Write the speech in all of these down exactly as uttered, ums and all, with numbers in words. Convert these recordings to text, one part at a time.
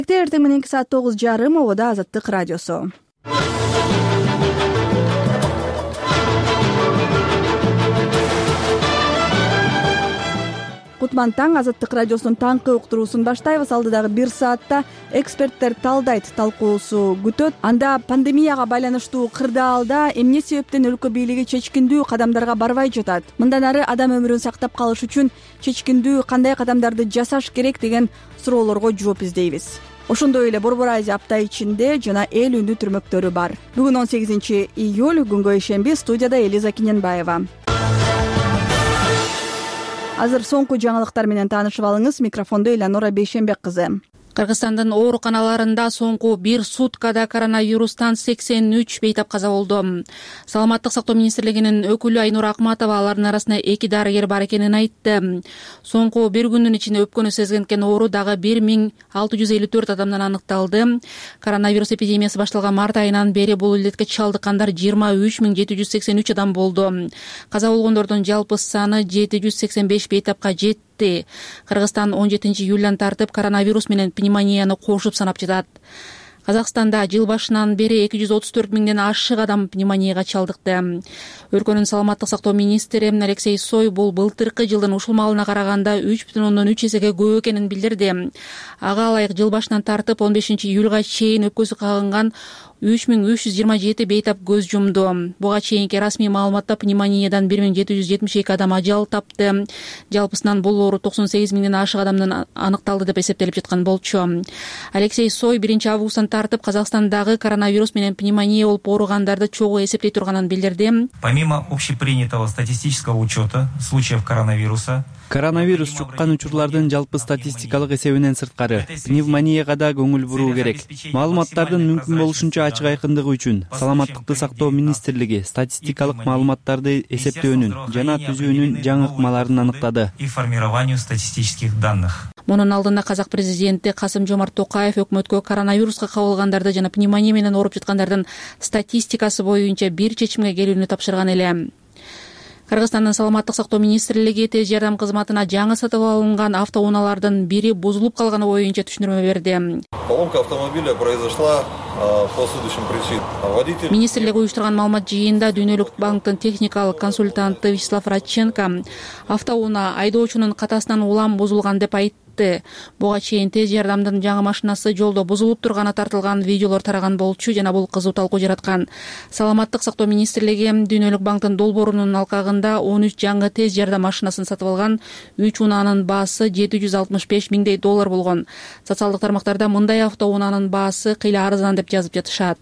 Эртең мененки саат тогуз жарым ободо Азаттык радиосу. Кутман таң. Азаттык радиосунун таңкы уктуруусун баштайбыз. Алдыдагы бир саатта эксперттер талдайт талкуусу күтөт. Анда пандемияга байланыштуу кырдаалда эмне себептен өлкө бийлиги чечкиндүү кадамдарга барбай жатат? Мындан ары адам өмүрүн сактап калыш үчүн чечкиндүү кандай кадамдарды жасаш керек деген суроолорго жооп издейбиз. Ошондой эле Борбор Азия апта ичинде жана эл үндү түрмөктөрү бар. Бүгүн он сегизинчи июль, күнгө ишемби. Студияда Элиза Киненбаева. Азыр соңку жаңылыктар менен таанышып алыңыз. Микрофондо Эланора Бейшенбек кызы. Кыргызстандын ооруканаларында соңку бир суткада коронавирустан сексен үч бейтап каза болду. Саламаттык сактоо министрлигинин өкүлү Айнура Акматова алардын арасында эки дарыгер бар экенин айтты. Соңку бир күндүн ичинде өпкөнү сезгенкен оору дагы бир миң алты жүз элүү төрт адамдан аныкталды. Коронавирус эпидемиясы башталган март айынан бери бул илдетке чалдыккандар жыйырма үч миң жети жүз сексен үч адам болду. Каза болгондордун жалпы саны жети жүз сексен беш бейтапка жетти. Кыргызстан он жетинчи июлдан тартып коронавирус менен пневмонияны кошуп санап жатат. Казакстанда жыл башынан бери эки жүз отуз төрт миңден ашык адам пневмонияга чалдыкты. Өлкөнүн саламаттык сактоо министри Алексей Сой бул былтыркы жылдын ушул маалына караганда үч бүтүн ондон үч эсеге көп экенин билдирди. Ага ылайык жыл башынан тартып он бешинчи июлга чейин өпкөсү кагынган үч миң үч жүз жыйырма жети бейтап көз жумду. Буга чейинки расмий маалыматта пневмониядан бир миң жети жүз жетимиш эки адам ажал тапты. Жалпысынан бул оору токсон сегиз миңден ашык адамдан аныкталды деп эсептелип жаткан болчу. Алексей Сой биринчи августтан тартып Казакстандагы коронавирус менен пневмония болуп ооругандарды чогуу эсептей турганын билдирди. Помимо общепринятого статистического учета случаев коронавируса, Коронавирус чуккан учурлардын жалпы статистикалык эсебинен сырткары пневмонияга да көңүл буруу керек. Маалыматтардын мүмкүн болушунча ачык айкындыгы үчүн Саламаттыкты сактоо министрлиги статистикалык маалыматтарды эсептөөнүн жана түзүүнүн жаңы ыкмаларын аныктады. И формированию статистических данных. Мунун алдында казак президенти Касым-Жомарт Токаев өкмөткө коронавируска кабылгандарды жана пневмония менен ооруп жаткандардын статистикасы боюнча бир чечимге келүүнү тапшырган эле. Кыргызстандын саламаттык сактоо министрлиги тез жардам кызматына жаңы сатып алынган автоунаалардын бири бузулуп калганы боюнча түшүндүрмө берди. Поломка автомобиля произошла по следующим причинам. Министрлик уюштурган маалымат жыйында Дүйнөлүк банктын техникалык консультанты Вячеслав Радченко автоунаа айдоочунун катасынан улам бузулган деп айтты. Буга чейин тез жардамдын жаңы машинасы жолдо бузулуп турганы тартылган видеолор тараган болчу жана бул кызуу талкуу жараткан. Саламаттык сактоо министрлиги Дүйнөлүк банктын долбоорунун алкагында он үч жаңы тез жардам машинасын сатып алган. Үч унаанын баасы жети жүз алтымыш беш миңдей доллар болгон. Социалдык тармактарда мындай автоунаанын баасы кыйла арзан деп жазып жатышат.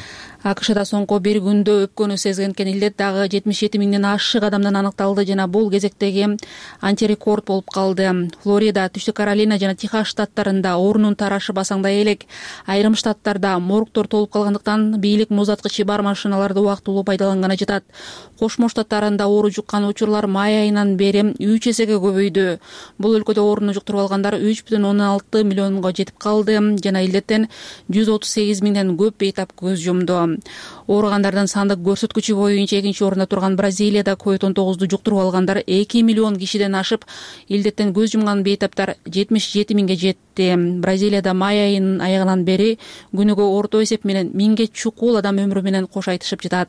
АКШда соңку бир күндө өпкөнү сезгенкен илдет дагы жетимиш жети миңден ашык адамдан аныкталды жана бул кезектеги антирекорд болуп калды. Флорида, Түштүк Каролина жана Техас штаттарында оорунун тарашы басаңдай элек. Айрым штаттарда моргтор толуп калгандыктан бийлик музаткычы бар машиналарды убактылуу пайдаланганы жатат. Кошмо Штаттарында оору жуккан учурлар май айынан бери үч эсеге көбөйдү. Бул өлкөдө ооруну жуктуруп алгандар үч бүтүн ондон алты миллионго жетип калды жана илдеттен жүз отуз сегиз миңден көп бейтап көз жумду. Ооругандардын сандык көрсөткүчү боюнча экинчи орунда турган Бразилияда ковид он тогузду жуктуруп алгандар эки миллион кишиден ашып, илдеттен көз жумган бейтаптар жетимиш жети миңге жетти. Бразилияда май айынын аягынан бери күнүгө орто эсеп менен миңге чукул адам өмүрү менен кош айтышып жатат.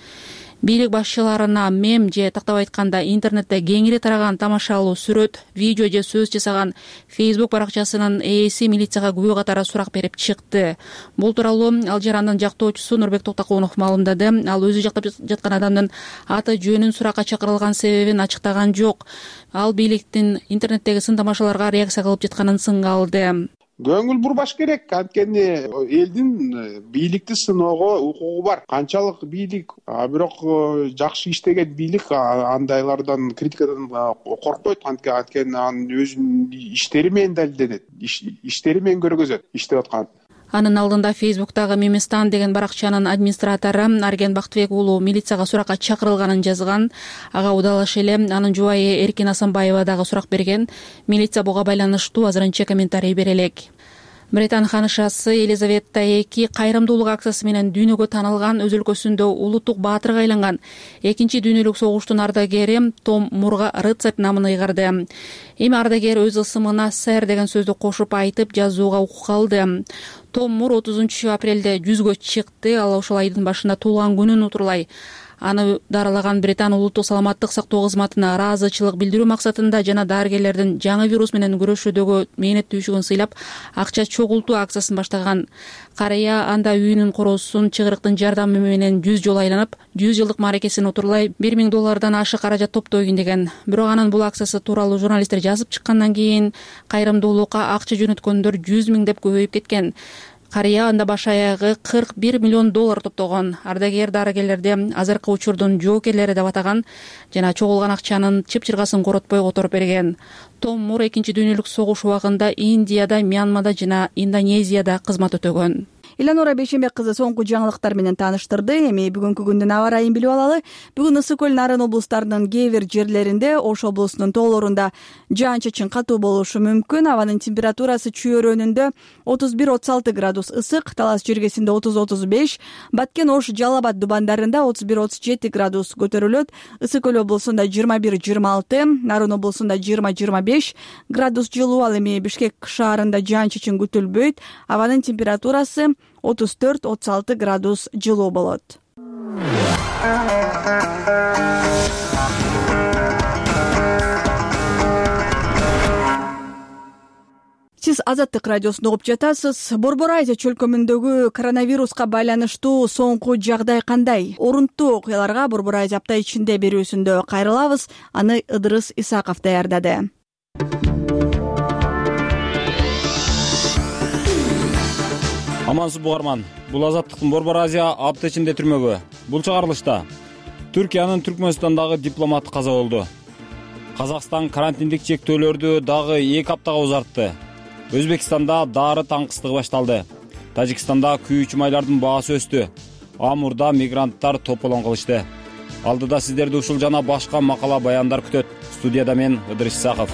Бийлик башчыларына мем же тактап айтканда интернетте кеңири тараган тамашалуу сүрөт, видео же сөз жасаган Facebook баракчасынын ээси милицияга күбө катары сурак берип чыкты. Бул тууралуу Ал Жарандын жактоочусу Нурбек Токтокунов маалымдады. Ал өзү жактап жаткан адамдын аты жөнүн суракка чакырылган себебин ачыктаган жок. Ал бийликтин интернеттеги сын тамашаларга реакция кылып жатканын сынга алды. Көңүл бурбаш керек, анткени элдин бийликти сыноого укугу бар. Канчалык бийлик, бирок жакшы иштеген бийлик андайлардан, критикадан коркпойт, анткени анын өзүнүн иштери менен далилденет, иштери менен көргөзөт иштеп аткан. Анын алдында Facebook'тагы Меместан деген баракчанын администратору Арген Бактыбек уулу милицияга суракка чакырылганын жазган. Ага удалаш эле анын жубайы Эркин Асанбаева дагы сурак берген. Милиция буга байланыштуу азырынча комментарий бере элек. Британ ханышасы Елизавета эки кайрымдуулук акциясы менен дүйнөгө таанылган, өз өлкөсүндө улуттук баатырга айланган экинчи дүйнөлүк согуштун ардагери Том Мурга рыцарь намын ыйгарды. Эми ардагер өз ысымына сэр деген сөздү кошуп айтып жазууга укук алды. Том Мур отузунчу апрелде жүзгө чыкты. Ал ошол айдын башында туулган күнүн утурлай. Аны даралаган Британ улуттук саламаттык сактоо кызматына ыраазычылык билдирүү максатында жана дарыгерлердин жаңы вирус менен күрөшүүдөгү мээнеттүүлүгүн сыйлап акча чогултуу акциясын баштаган. Карыя анда үйүнүн короосун чыгырыктын жардамы менен жүз жолу айланып, жүз жылдык мааракесин утурлай бир миң доллардан ашык каражат топтойюн деген. Бирок анын бул акциясы тууралуу журналисттер жазып чыккандан кийин кайрымдуулукка акча жөнөткөндөр жүз миңдеп көбөйүп кеткен. Карыя анда баш аягы кырк бир миллион доллар топтогон. Ардагер дарыгерлерди азыркы учурдун жоокерлери деп атаган жана чогулган акчанын чып-чыргасын коротпой которуп берген. Том Мур экинчи дүйнөлүк согуш убагында Индияда, Мьянмада жана Индонезияда кызмат өтөгөн. Иланура Бейшембек кызы соңку жаңылыктар менен тааныштырды. Эми бүгүнкү күндүн аба ырайын билип алалы. Бүгүн Ысык көл Нарын облустарынын кээ бир жерлеринде, Ош облусунун тоолорунда жаан-чачын катуу болушу мүмкүн. Абанын температурасы Чүй өрөөнүндө отуз бир отуз алты градус ысык, Талас жергесинде отуз отуз беш, Баткен, Ош, Жалал Абад дубандарында отуз бир отуз жети градус көтөрүлөт. Ысык көл облусунда жыйырма бир жыйырма алты, Нарын облусунда жыйырма жыйырма беш градус жылуу. Ал эми Бишкек шаарында жаан-чачын күтүлбөйт. Абанын температурасы отуз төрт отуз алты градус жылуу болот. Сиз Азаттык радиосун угуп жатасыз. Борбор Азия чөлкөмүндөгү коронавируска байланыштуу соңку жагдай кандай? Орунттуу окуяларга Борбор Азия апта ичинде берүүсүндө кайрылабыз. Аны Ыдырыс Исаков даярдады. Амансыз угарман. Бул Азаттыктын Борбор Азия апта ичинде түрмөгү. Бул чыгарылышта Түркиянын Түркмөнстандагы дипломаты каза болду. Казакстан карантиндик чектөөлөрдү дагы эки аптага узартты. Өзбекстанда дары таңкыстыгы башталды. Тажикстанда күйүүчү майлардын баасы өстү. Амурда мигранттар тополон кылышты. Алдыда сиздерди ушул жана башка макала баяндар күтөт. Студияда мен Ыдырыс Исаков.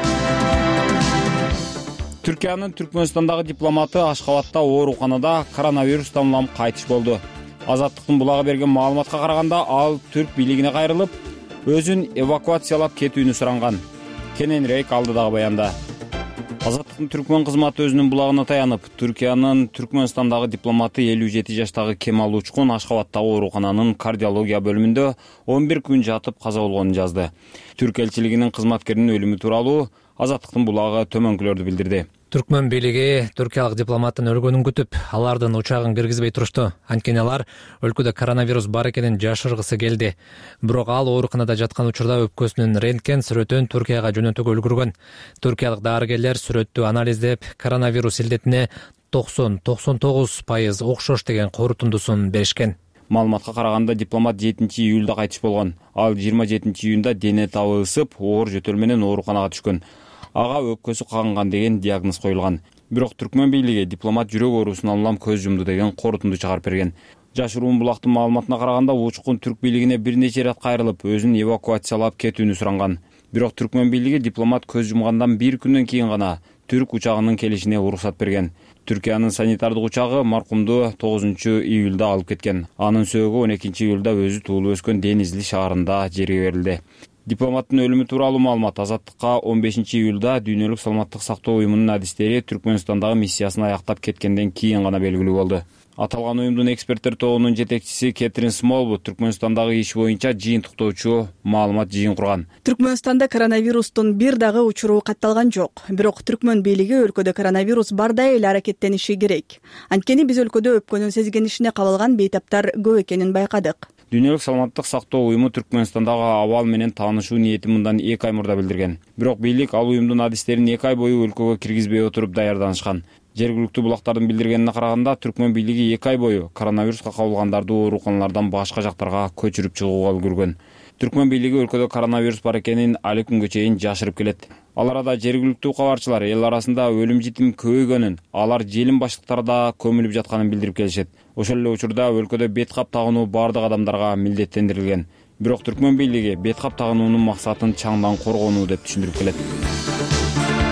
Түркиянын Түркмөнстандагы дипломаты Ашхабадта ооруканада коронавирустан улам кайтыш болду. Азаттыктын булага берген маалыматка караганда, ал түрк бийлигине кайрылып, өзүн эвакуациялап кетүүнү суранган. Кененирээк алдыдагы баянда. Азаттыктын түркмөн кызматы өзүнүн булагына таянып, Түркиянын Түркмөнстандагы дипломаты элүү жети жаштагы Кемал Учкун Ашхабадтагы оорукананын кардиология бөлүмүндө он бир күн жатып каза болгонун жазды. Түрк элчилигинин кызматкеринин өлүмү тууралуу Азаттыктын булагы төмөнкүлөрдү билдирди. Түркмөн бийлиги түркиялык дипломаттын өлгөнүн күтүп, алардын учагын киргизбей турушту. Анткени алар өлкөдө коронавирус бар экенин жашыргысы келди. Бирок ал ооруканада жаткан учурда өпкөсүнүн рентген сүрөтүн Түркияга жөнөтүүгө үлгүргөн. Түркиялык дарыгерлер сүрөттү анализдеп, коронавирус илдетине токсон токсон тогуз пайыз окшош деген корутундусун беришкен. Маалыматка караганда дипломат жетинчи июлда кайтыш болгон. Ал жыйырма жетинчи июнда дене табы ысып, оор жөтөл менен ооруканага түшкөн. Ага өпкөсү кагынган деген диагноз коюлган. Бирок Түркмөн бийлиги дипломат жүрөк оорусунан улам көз жумду деген корутунду чыгарып берген. Жашыруун булактын маалыматына караганда, Учкун түрк бийлигине бир нече ирет кайрылып, өзүн эвакуациялап кетүүнү суранган. Бирок Түркмөн бийлиги дипломат көз жумгандан бир күндөн кийин гана түрк учагынын келишине уруксат берген. Түркиянын санитардык учагы маркумду тогузунчу июлда алып кеткен. Анын сөөгү он экинчи июлда өзү туулуп өскөн Денизли шаарында жерге берилди. Дипломаттын өлүмү тууралуу маалымат Азаттыкка он бешинчи июлда Дүйнөлүк саламаттык сактоо уюмунун адистери Түркмөнстандагы миссиясын аяктап кеткенден кийин гана белгилүү болду. Аталган уюмдун эксперттер тобунун жетекчиси Кетрин Смолвуд Түркмөнстандагы иш боюнча жыйынтыктоочу маалымат жыйын курган. Түркмөнстанда коронавирустун бир дагы учуру катталган жок. Бирок Түркмөн бийлиги өлкөдө коронавирус бардай эле аракеттениши керек. Анткени биз өлкөдө өпкөнүн сезгенишине кабылган бейтаптар көп экенин байкадык. Дүйнөлүк саламаттык сактоо уюму Түркмөнстандагы абал менен таанышуу ниетин мындан эки ай мурда билдирген. Бирок бийлик ал уюмдун адистерин эки ай бою өлкөгө киргизбей отуруп даярданышкан. Жергиликтүү булактардын билдиргенине караганда, Түркмөн бийлиги эки ай бою коронавируска кабылгандарды ооруканалардан башка жактарга көчүрүп чыгууга үлгүргөн. Түркмөн бийлиги өлкөдө коронавирус бар экенин али күнгө чейин жашырып келет. Ал арада жергиликтүү кабарчылар эл арасында өлүм житим көбөйгөнүн, алар желим баштыктарда көмүлүп жатканын билдирип келишет. Ошол эле учурда өлкөдө бет кап тагынуу бардык адамдарга милдеттендирилген. Бирок Түркмөн бийлиги бет кап тагынуунун максатын чаңдан коргонуу деп түшүндүрүп келет.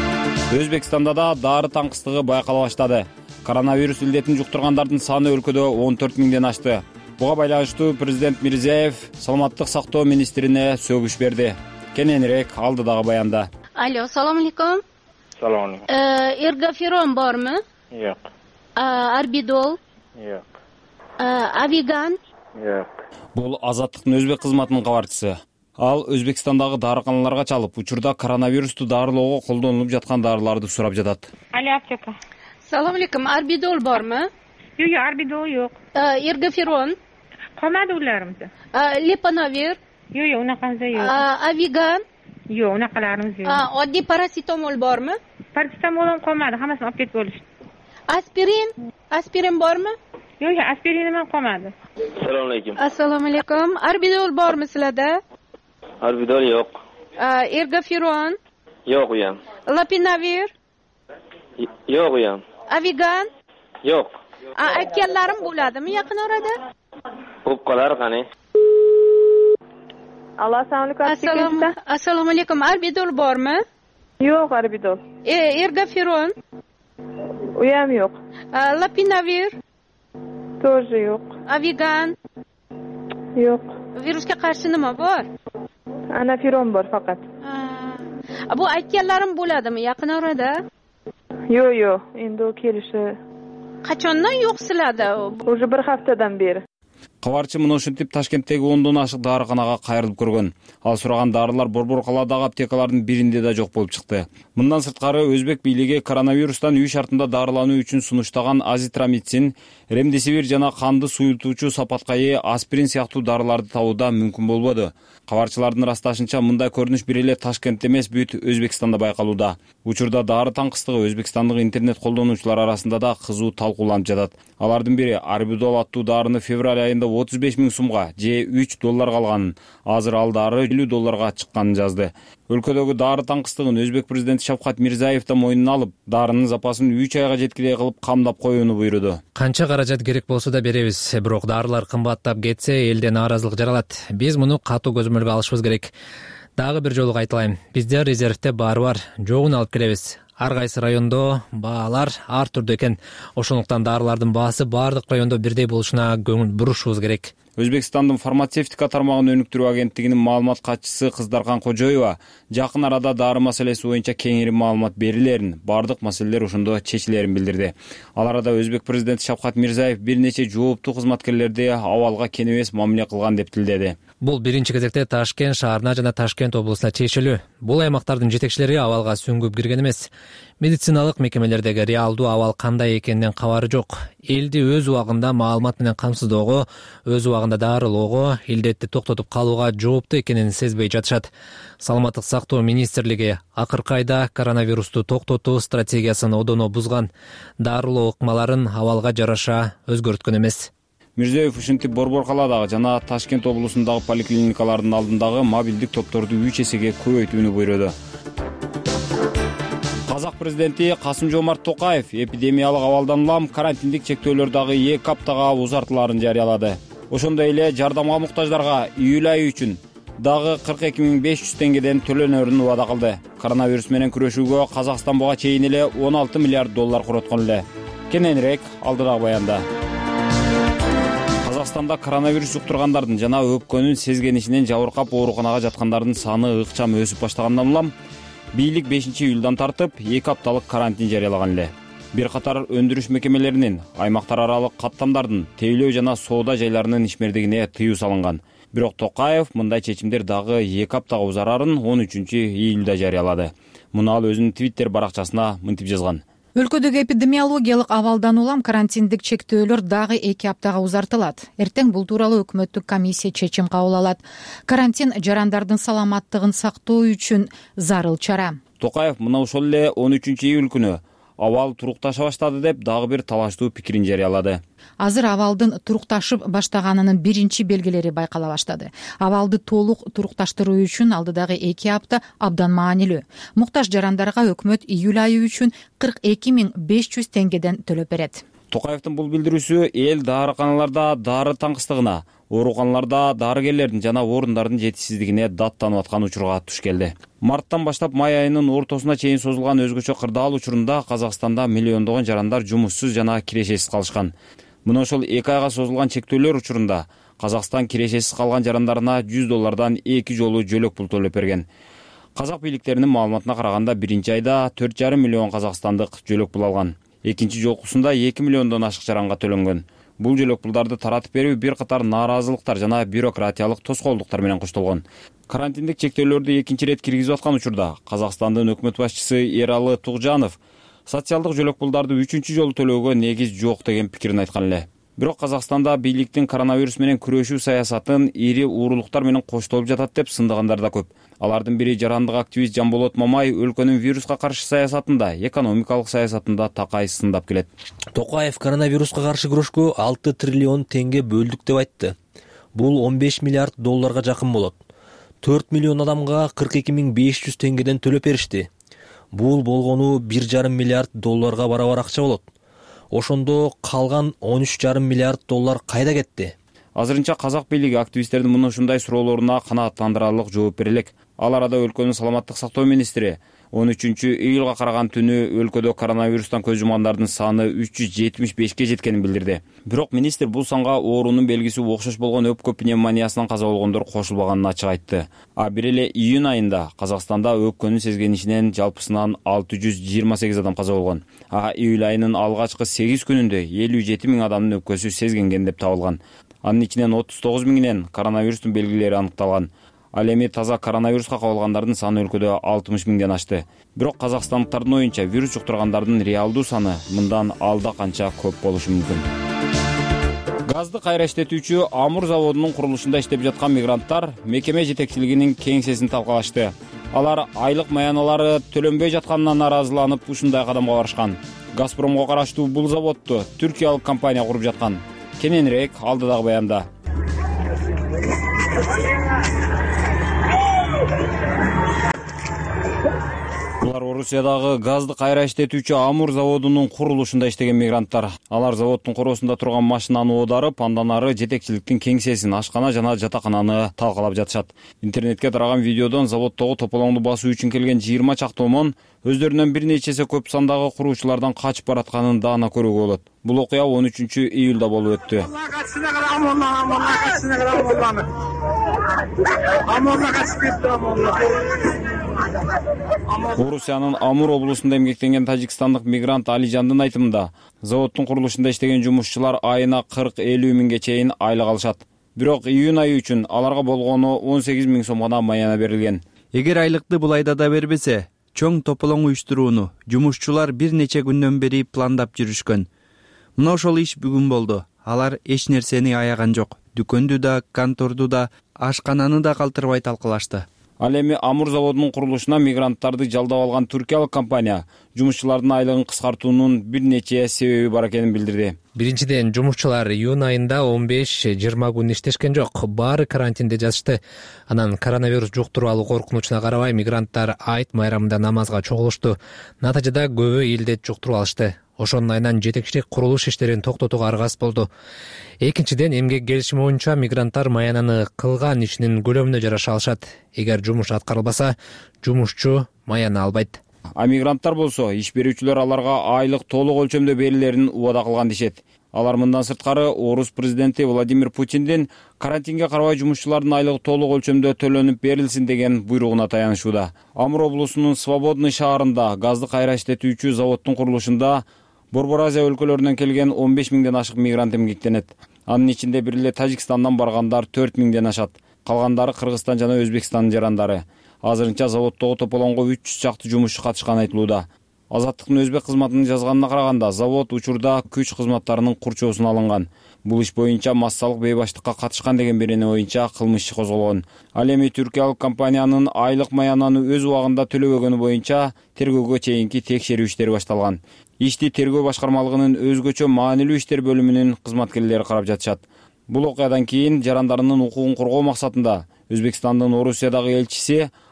Өзбекстанда да дары таңкыстыгы байкала баштады. Коронавирус илдетин жуктургандардын саны өлкөдө он төрт миңден ашты. Буга байланыштуу президент Мирзиеев саламаттык сактоо министрине сөгүш берди. Кененирээк алдыдагы баянда. Алло, салам алейкум. Салам алейкум. Эргоферон бармы? Жок. Арбидол? Жок. Авиган? Жок. Бул Азаттыктын өзбек кызматынын кабарчысы. Ал Өзбекстандагы дарыканаларга чалып, учурда коронавирусту дарылоого колдонулуп жаткан дарыларды сурап жатат. Али аптека. Салам алейкум. Арбидол бармы? Жок, арбидол жок. Эргоферон? Комады уларымызда. Лепанавир? Жок, жок, унакамызда жок. Авиган? Жок, унакаларыбыз жок. Oddiy параситомол бармы? Параситомол комады, хаммасын алып кетип болуш. Аспирин? Аспирин бармы? Жок, жок, аспирин менен комады. Assalomu alaykum. Assalomu alaykum. Arbidol bormi sizlarda? Arbidol yo'q. Ergoferon? Yo'q u ham. Lopinavir? Yo'q u ham. Avigan? Yo'q. Aytganlarim bo'ladimi yaqin orada? Bo'lib qolar qani. Allo, assalomu alaykum. Assalomu alaykum. Arbidol bormi? Yo'q, arbidol. Ergoferon? U ham yo'q. Lopinavir? Тоже yo'q. Avigan? Yo'q. Virusga qarshi nima bor? Anafiron bor faqat. Bu aytganlarim bo'ladimi yaqin orada? Yo'q, yo'q. Endi u kelishi. Qachondan yo'q sizlarda? Уже bir haftadan beri. Кабарчы муну ушинтип Ташкенттеги ондон ашык дарыканага кайрылып көргөн. Ал сураган дарылар Борбор калаадагы аптекалардын биринде да жок болуп чыкты. Мындан сырткары өзбек бийлиги коронавирустан үй шартында дарылануу үчүн сунуштаган азитромицин, ремдесивир жана канды суюлтуучу сапаткайы, аспирин сыяктуу дарыларды табууда мүмкүн болбоду. Кабарчылардын ырасташынча, мындай көрүнүш бир эле Ташкентте эмес, бүт Өзбекстанда байкалууда. Учурда дары таңкыстыгы өзбекстандык интернет колдонуучулар арасында да кызуу талкууланып жатат. Алардын бири арбидол аттуу дарыны февраль айында отуз беш миң сумга же үч долларга алганын, азыр ал дары элүү долларга чыкканын жазды. Өлкөдөгү дары таңкыстыгын өзбек президенти Шавкат Мирзиеев да мойнуна алып, дарынын запасын үч айга жеткилей кылып камдап коюуну буйруду. Канча каражат керек болсо да беребиз, бирок дарылар кымбаттап кетсе, элде нааразылык жаралат. Биз муну катуу көзөмөлгө алышыбыз керек. Дагы бир жолу кайталайм. Бизде резервде баары бар, жогун алып келебиз. Ар кайсы райондо баалар ар түрдүү экен. Ошондуктан дарылардын баасы баардык райондо бирдей болушуна көңүл бурушубуз керек. Өзбекстандын фармацевтика тармагын өнүктүрүү агенттигинин маалымат катчысы Кыздаркан Кожоева жакын арада дары маселеси боюнча кеңири маалымат берилерин, бардык маселелер ошондо чечилерин билдирди. Ал арада өзбек президенти Шавкат Мирзиеев бир нече жооптуу кызматкерлерди абалга кең эмес мамиле кылган деп тилдеди. Бул биринчи кезекте Ташкент шаарына жана Ташкент облусуна тиешелүү. Бул аймактардын жетекчилери абалга сүңгүп кирген эмес. Медициналык мекемелердеги реалдуу абал кандай экенинен кабары жок. Элди өз убагында маалымат менен камсыздоого, өз убагында дарылоого, илдетти токтотуп калууга жооптуу экенин сезбей жатышат. Саламаттык сактоо министрлиги акыркы айда коронавирусту токтотуу стратегиясын одоно бузган. Дарылоо ыкмаларын абалга жараша өзгөрткөн эмес. Мирзиеев ушинтип Борбор калаадагы жана Ташкент облусундагы поликлиникалардын алдындагы мобилдик топторду үч эсеге көбөйтүүнү буйруду. Казак президенти Касым-Жомарт Токаев эпидемиялык абалдан улам карантиндик чектөөлөр дагы эки аптага узартылаарын жарыялады. Ошондой эле жардамга муктаждарга июль айы үчүн дагы кырк эки миң беш жүз теңгеден төлөнөрүн убада кылды. Коронавирус менен күрөшүүгө Казакстан буга чейин эле он алты миллиард доллар короткон эле. Кененирээк алдыдагы баянда. Казакстанда коронавирус жуктургандардын жана өпкөнүн сезгенишинен жабыркап ооруканага жаткандардын саны ыкчам өсүп баштагандан улам бийлик бешинчи июлдан тартып эки апталык карантин жарыялаган эле. Бир катар өндүрүш мекемелеринин аймактар аралык каттамдардын тейлөө жана соода жайларынын ишмердигине тыюу салынган. Бирок Токаев мындай чечимдер дагы эки аптага узарарын он үчүнчү июлда жарыялады. Муну ал өзүнүн Твиттер баракчасына мынтип жазган. Өлкөдөгү эпидемиологиялык абалдан улам карантиндик чектөөлөр дагы эки аптага узартылат. Эртең бул тууралуу өкмөттүк комиссия чечим кабыл алат. Карантин жарандардын саламаттыгын сактоо үчүн зарыл чара. Токаев мына ошол эле он үчүнчү июль күнү абал турукташа баштады деп дагы бир талаштуу пикирин жарыялады. Азыр абалдын турукташып баштаганынын биринчи белгилери байкала баштады. Абалды толук турукташтыруу үчүн алдыдагы эки апта абдан маанилүү. Муктаж жарандарга өкмөт июль айы үчүн кырк эки миң беш жүз теңгеден төлөп берет. Токаевдин бул билдирүүсү эл дарыканаларда дары таңкыстыгына, ооруканаларда дарыгерлердин жана орундардын жетишсиздигине даттанып аткан учурга туш келди. Марттан баштап май айынын ортосуна чейин созулган өзгөчө кырдаал учурунда Казакстанда миллиондогон жарандар жумушсуз жана кирешесиз калышкан. Мына ошол эки айга созулган чектөөлөр учурунда Казакстан кирешесиз калган жарандарына жүз доллардан эки жолу жөлөк пул төлөп берген. Казак бийликтеринин маалыматына караганда биринчи айда төрт жарым миллион казакстандык жөлөк пул алган. Экинчи жолкусунда эки миллиондон ашык жаранга төлөнгөн. Бул жөлөк пулдарды таратып берүү бир катар нааразылыктар жана бюрократиялык тоскоолдуктар менен коштолгон. Карантиндик чектөөлөрдү экинчи ирет киргизип аткан учурда Казакстандын өкмөт башчысы Эралы Тугжанов социалдык жөлөк пулдарды үчүнчү жолу төлөөгө негиз жок деген пикирин айткан эле. Бирок Казакстанда бийликтин коронавирус менен күрөшүү саясатын ири уурулуктар менен коштолуп жатат деп сындыгандар да көп. Алардын бири жарандык активист Жамболот Мамай өлкөнүн вируска каршы саясатында, экономикалык саясатында такай сындап келет. Токаев коронавируска каршы күрөшкө алты триллион теңге бөлдүк деп айтты. Бул он беш миллиард долларга жакын болот. төрт миллион адамга кырк эки миң беш жүз теңгеден төлөп беришти. Бул болгону бир жарым миллиард долларга барабар акча болот. Ошондо калган он үч жарым миллиард доллар кайда кетти? Азырынча казак бийлиги активисттердин мына ушундай суроолоруна канааттандырарлык жооп бере элек. Ал арада өлкөнүн саламаттык сактоо министри он үчүнчү июлга караган түнү өлкөдө коронавирустан көз жумгандардын саны үч жүз жетимиш бешке жеткенин билдирди. Бирок министр бул санга оорунун белгиси окшош болгон өпкө пневмониясынан каза болгондор кошулбаганын ачык айтты. А бир эле июнь айында Казакстанда өпкөнүн сезгенишинен жалпысынан алты жүз жыйырма сегиз адам каза болгон. А июль айынын алгачкы сегиз күнүндө элүү жети миң адамдын өпкөсү сезгенген деп табылган. Анын ичинен отуз тогуз миңинен коронавирустун белгилери аныкталган. Ал эми таза коронавируска кабылгандардын саны өлкөдө алтымыш миңден ашты. Бирок казакстандыктардын оюнча вирус жуктургандардын реалдуу саны мындан алда канча көп болушу мүмкүн. Газды кайра иштетүүчү Амур заводунун курулушунда иштеп жаткан мигранттар мекеме жетекчилигинин кеңсесин талкалашты. Алар айлык маяналары төлөнбөй жатканынан нааразыланып ушундай кадамга барышкан. Газпромго караштуу бул заводду түркиялык компания куруп жаткан. Кененирээк алдыдагы баянда. Булар Орусиядагы газды кайра иштетүүчү Амур заводунун курулушунда иштеген мигранттар. Алар заводдун короосунда турган машинаны оодарып, андан ары жетекчиликтин кеңсесин, ашкана жана жатакананы талкалап жатышат. Интернетке тараган видеодон заводдогу тополоңду басуу үчүн келген жыйырма чакты омон өздөрүнөн бир нечесе көп сандагы куруучулардан качып баратканын даана көрүүгө болот. Бул окуя он үчүнчү июлда болуп өттү. Орусиянын Амур облусунда эмгектенген тажикстандык мигрант Алижандын айтымында, заводдун курулушунда иштеген жумушчулар айына кырк элүү миңге чейин айлык алышат. Бирок июнь айы үчүн аларга болгону он сегиз миң сом гана маяна берилген. Эгер айлыкты бул айда да бербесе, чоң тополоң уюштурууну жумушчулар бир нече күндөн бери пландап жүрүшкөн. Мына ошол иш бүгүн болду. Алар эч нерсени аяган жок. Дүкөндү да, конторду да, ашкананы да калтырбай талкалашты. Ал эми Амур заводунун курулушуна мигранттарды жалдап алган түркиялык компания жумушчулардын айлыгын кыскартуунун бир нече себеби бар экенин билдирди. Биринчиден, жумушчулар июнь айында он беш жыйырма күн иштешкен жок. Баары карантинде жатышты. Анан коронавирус жуктуруп алуу коркунучуна карабай мигранттар айт майрамында намазга чогулушту. Натыйжада көбү илдет жуктуруп алышты. Ошонун айынан жетекчилик курулуш иштерин токтотууга аргасыз болду. Экинчиден, эмгек келишими боюнча мигранттар маянаны кылган ишинин көлөмүнө жараша алышат. Эгер жумуш аткарылбаса, жумушчу маяна албайт. А мигранттар болсо, иш берүүчүлөр аларга айлык толук өлчөмдө берилерин убада кылган дешет. Алар мындан сырткары Орус президенти Владимир Путиндин карантинге карабай жумушчулардын айлыгы толук өлчөмдө төлөнүп берилсин деген буйругуна таянышууда. Амур облусунун Свободный шаарында газды кайра иштетүүчү заводдун курулушунда Борбор Азия өлкөлөрүнөн келген он беш миңден ашык мигрант эмгектенет. Анын ичинде бир эле Тажикстандан баргандар төрт миңден ашат. Калгандары Кыргызстан жана Өзбекстандын жарандары. Азырынча заводдогу тополоңго үч жүз чакты жумушчу катышканы айтылууда. Азаттыктын өзбек кызматынын жазганына караганда, завод учурда күч кызматтарынын курчоосуна алынган. Бул иш боюнча массалык бейбаштыкка катышкан деген берени боюнча кылмыш иши козголгон. Ал эми түркиялык компаниянын айлык маянаны өз убагында төлөбөгөнү боюнча тергөөгө чейинки текшерүү иштери башталган. Ишти тергөө башкармалыгынын өзгөчө маанилүү иштер бөлүмүнүн кызматкерлери карап жатышат. Бул окуядан кийин жарандарынын укугун коргоо максатында Өзбекстандын Орусиядагы элчиси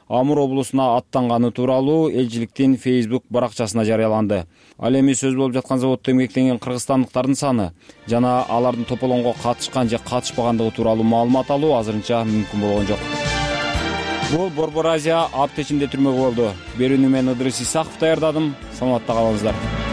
Амур облусуна аттанганы тууралуу элчиликтин Facebook баракчасына жарыяланды. Ал эми сөз болуп жаткан заводдо эмгектенген кыргызстандыктардын саны жана алардын тополоңго катышкан же катышпагандыгы тууралуу маалымат алуу азырынча мүмкүн болгон жок. Бул Борбор Азия аптечинде түрмөгү болду. Берүүнү мен Ыдырыс Исаков даярдадым. Саламатта калыңыздар.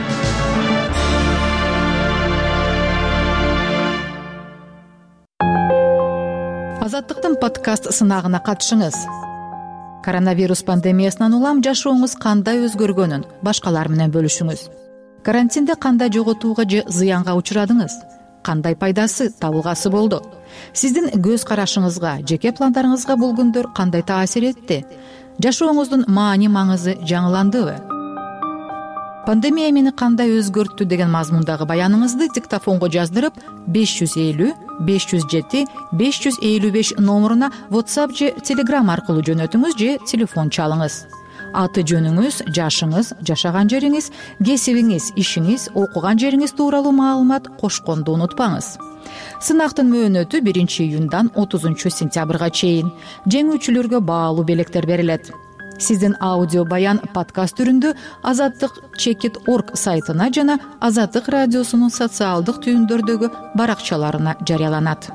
Азаттыктын подкаст сынагына катышыңыз. Коронавирус пандемиясынан улам жашооңуз кандай өзгөргөнүн башкалар менен бөлүшүңүз. Карантинде кандай жоготууга же зыянга учурадыңыз? Кандай пайдасы, табылгасы болду? Сиздин көз карашыңызга, жеке пландарыңызга бул күндөр кандай таасир этти? Жашооңуздун маани маңызы жаңыландыбы? Пандемия мени кандай өзгөрттү деген мазмундагы баяныңызды диктофонго жаздырып беш жүз элүү беш жүз жети беш жүз элүү беш номуруна WhatsApp же Telegram аркылуу жөнөтүңүз же телефон чалыңыз. Аты жөнүңүз, жашыңыз, жашаган жериңиз, кесибиңиз, ишиңиз, окуган жериңиз тууралуу маалымат кошконду унутпаңыз. Сынактын мөөнөтү биринчи июндан отузунчу сентябрга чейин. Жеңүүчүлөргө баалуу белектер берилет. Сиздин аудио баян подкаст түрүндө азаттык чекит точка орг сайтына жана Азаттык радиосунун социалдык түйүндөрдөгү баракчаларына жарыяланат.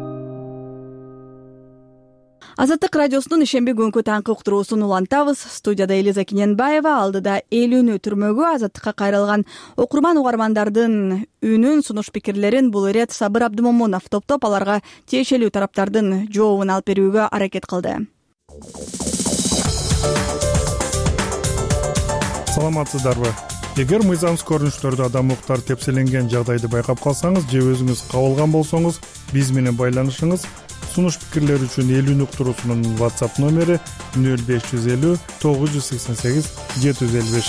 Азаттык радиосунун ишемби күнкү таңкы уктуруусун улантабыз. Студияда Элиза Кененбаева, алдыда элүүнү түрмөгү азаттыкка кайрылган окурман угармандардын үнүн, сунуш пикирлерин бул ирет Сабыр Абдымомунов топтоп аларга тиешелүү тараптардын жообун алып берүүгө аракет кылды. Саламатсыздарбы? Эгер мыйзамсыз көрүнүштөрдө адам укуктары тепселенген жагдайды байкап калсаңыз же өзүңүз кабылган болсоңуз, биз менен байланышыңыз. Сунуш пикирлер үчүн элүүнү уктуруусунун WhatsApp номери нөл беш жүз элүү тогуз жүз сексен сегиз жети жүз элүү беш.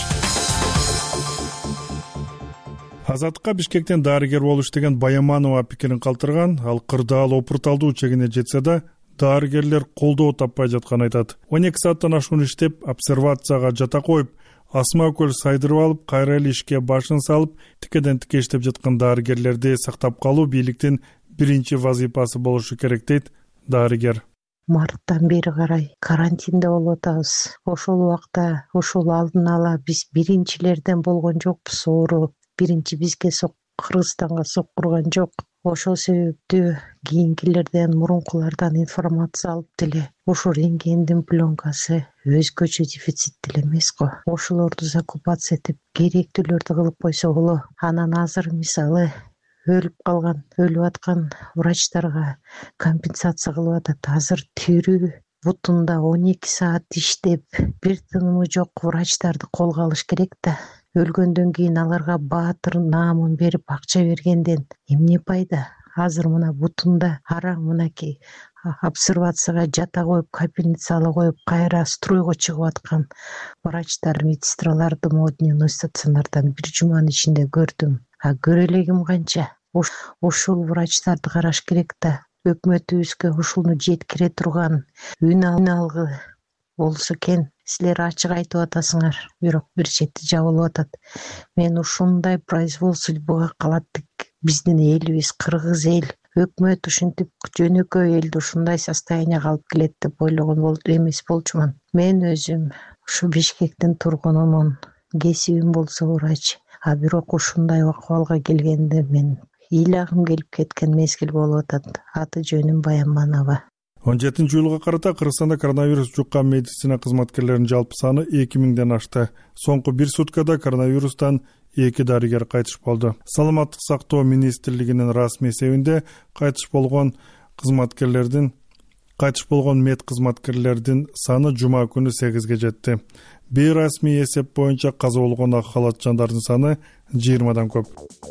Азаттыкка Бишкектен дарыгер болуп иштеген Баяманова пикирин калтырган, ал кырдаал опурталдуу чегине жетсе да, дарыгерлер колдоо таппай жатканын айтат. он эки сааттан ашуун иштеп, обсервацияга жата коюп, асма өкөл сайдырып алып, кайра эле ишке башын салып, тикеден тике иштеп жаткан дарыгерлерди сактап калуу бийликтин биринчи вазифасы болушу керек дейт дарыгер. Марттан бери карай карантинде болуп атабыз. Ошол убакта ушул алдын ала биз биринчилерден болгон жокпуз. Оору биринчи бизге Кыргызстанга соккурган жок. Ошол себептүү кийинкилерден, мурункулардан информация алып деле ушу рентгендин пленкасы өзгөчө дефицит деле эмес го. Ошолорду закупаться этип керектүүлөрдү кылып койсо боло. Анан азыр мисалы өлүп калган, өлүп аткан врачтарга компенсация кылып атат. Азыр тирүү бутунда он эки саат иштеп, бир тынымы жок врачтарды колго алыш керек да. Өлгөндөн кийин аларга баатыр наамын берип акча бергенден эмне пайда? Азыр мына бутунда араң мынакей обсервацияга жата коюп, капельница ала коюп, кайра стройго чыгып аткан врачтар, медсестраларды модневный стационардан бир жуманын ичинде көрдүм. А көрө элегим канча? Ушул врачтарды караш керек да. Өкмөтүбүзгө ушуну жеткире турган үн алгы болсо экен. Силер ачык айтып атасыңар, бирок бир чети жабылып атат. Мен ушундай произвол судьбага калат деп биздин элибиз, кыргыз эл, өкмөт ушинтип жөнөкөй элди ушундай состоянияга алып келет деп ойлогон болду эмес болчумун. Мен өзүм ушу Бишкектин тургунумун, кесибим болсо врач. А бирок ушундай акыбалга келгенде мен ыйлагым келип кеткен мезгил болуп атат. Аты жөнүм Баяманова. он жетинчи июлга карата Кыргызстанда коронавирус жуккан медицина кызматкерлеринин жалпы саны эки миңден ашты. Соңку бир суткада коронавирустан эки дарыгер кайтыш болду. Саламаттык сактоо министрлигинин расмий эсебинде кайтыш болгон кызматкерлердин кайтыш болгон мед кызматкерлердин саны жума күнү сегизге жетти. Бейрасмий эсеп боюнча каза болгон ак халат жандардын саны жыйырмадан көп.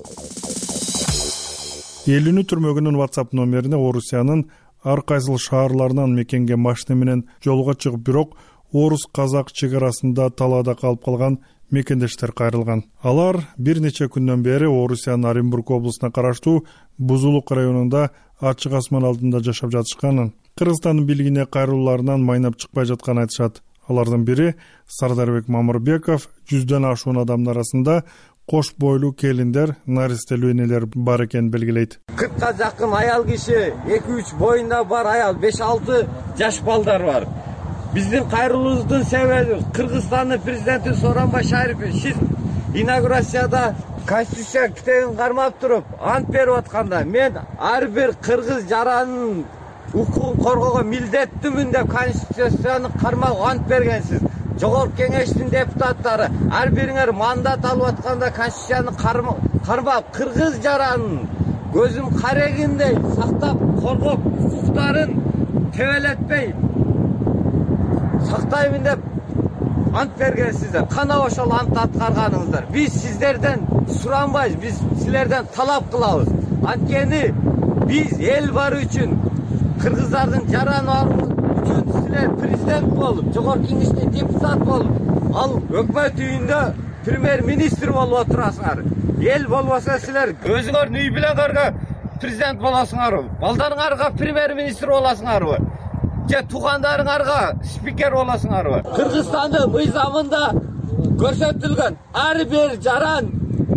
Элүүнү түрмөгүнүн WhatsApp номерине Орусиянын ар кайсыл шаарларынан мекенге машина менен жолго чыгып, бирок орус-казак чек арасында талаада калып калган мекендештер кайрылган. Алар бир нече күндөн бери Орусиянын Оренбург облусуна караштуу Бузулук районунда ачык асман алдында жашап жатышканын, Кыргызстандын бийлигине кайрылууларынан майнап чыкпай жатканын айтышат. Алардын бири Сардарбек Мамырбеков жүздөн ашуун адамдын арасында кош бойлуу келиндер, наристелүү энелер бар экенин белгилейт. кыркка жакын аял киши, эки үч боюнда бар аял, беш алты жаш балдар бар. Биздин кайрылуубуздун себеби Кыргызстандын президенти Сооронбай Шарипович сиз инаугурацияда Конституция китебин кармап туруп ант берип атканда мен ар бир кыргыз жаранынын укугун коргоого милдеттүүмүн деп Конституцияны кармап ант бергенсиз. Жогорку Кеңештин депутаттары ар бириңер мандат алып атканда Конституцияны кармап кыргыз жаранынын көзүм карегиндей сактап коргоп укуктарын тебелетпей сактаймын деп ант бергенсиздер. Кана ошол антты аткарганыңыздар. Биз сиздерден суранбайбыз, биз силерден талап кылабыз. Анткени биз эл бары үчүн, кыргыздардын жараны үчүн силер президент болуп, жогорку кеңеште депутат болуп, ал өкмөт үйүндө премьер-министр болуп отурасыңар. Эл болбосо силер өзүңөрдүн үй бүлөңөргө президент болосуңарбы? Балдарыңарга премьер-министр болосуңарбы? Же туугандарыңарга спикер болосуңарбы? Кыргызстандын мыйзамында көрсөтүлгөн ар бир жаран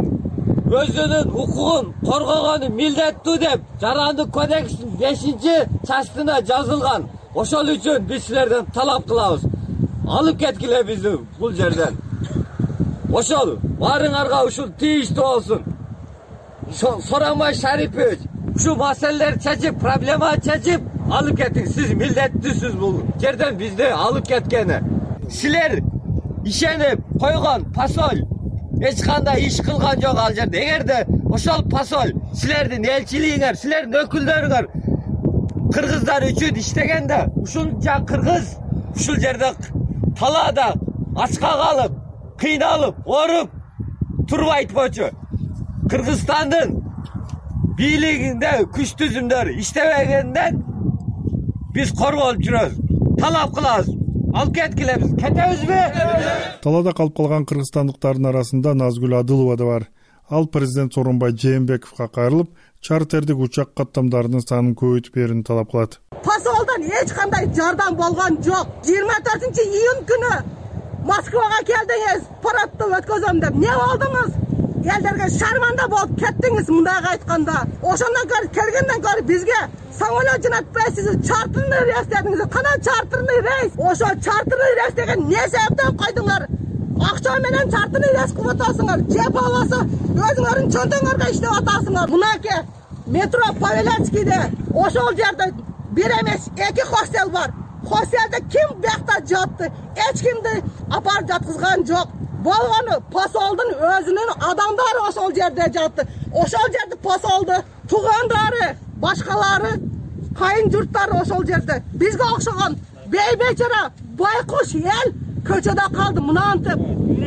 өзүнүн укугун коргогону милдеттүү деп Жарандык кодекстин бешинчи частына жазылган. Ошол үчүн биз силерден талап кылабыз. Алып кеткиле бизди бул жерден. Ошол баарыңарга ушул тийиштүү болсун. Сооронбай Шарипович ушу маселелерди чечип, проблема чечип алып кетиңиз. Сиз милдеттүүсүз бул жерден бизди алып кеткени. Силер ишенип койгон посоль эч кандай иш кылган жок ал жерде. Эгерде ошол посоль силердин элчилигиңер, силердин өкүлдөрүңөр кыргыздар үчүн иштегенде, ушунча кыргыз ушул жерде талаада ачка калып, кыйналып, ооруп турбайт болчу. Кыргызстандын бийлигинде күч түзүмдөр иштебегенден биз корголуп жүрөбүз. Талап кылабыз. Алып кеткиле биз. Кетебизби? Талаада калып калган кыргызстандыктардын арасында Назгүл Адылова да бар. Ал президент Сооронбай Жээнбековго кайрылып, чартердик учак каттамдарынын санын көбөйтүп берүүнү талап кылат. Посолдон эч кандай жардам болгон жок. жыйырма төртүнчү июнь күнү Москвага келдиңиз, парадты өткөзөм деп. Не болдуңуз? Элдерге шарманда болуп кеттиңиз, мындайга айтканда. Ошондон көрүп келгенден көрүп бизге самолет жөнөтпөйсүз, чартерный рейс дедиңиз. Кана чартерный рейс? Ошо чартерный рейс деген не себептен койдуңар? Акча менен чартерный рейс кылып атасыңар. Же болбосо өзүңөрдүн чөнтөңөргө иштеп атасыңар. Мынакей метро Павелецкийде ошол жерде бир эмес эки хостел бар. Хостелде ким бакта жатты? Эч кимди апарып жаткызган жок. Болгону посолдун өзүнүн адамдары ошол жерде жатты. Ошол жерде посолду туугандары, башкалары, кайын журттары ошол жерде. Бизге окшогон бейбечара байкуш эл көчөдө калды мынантип.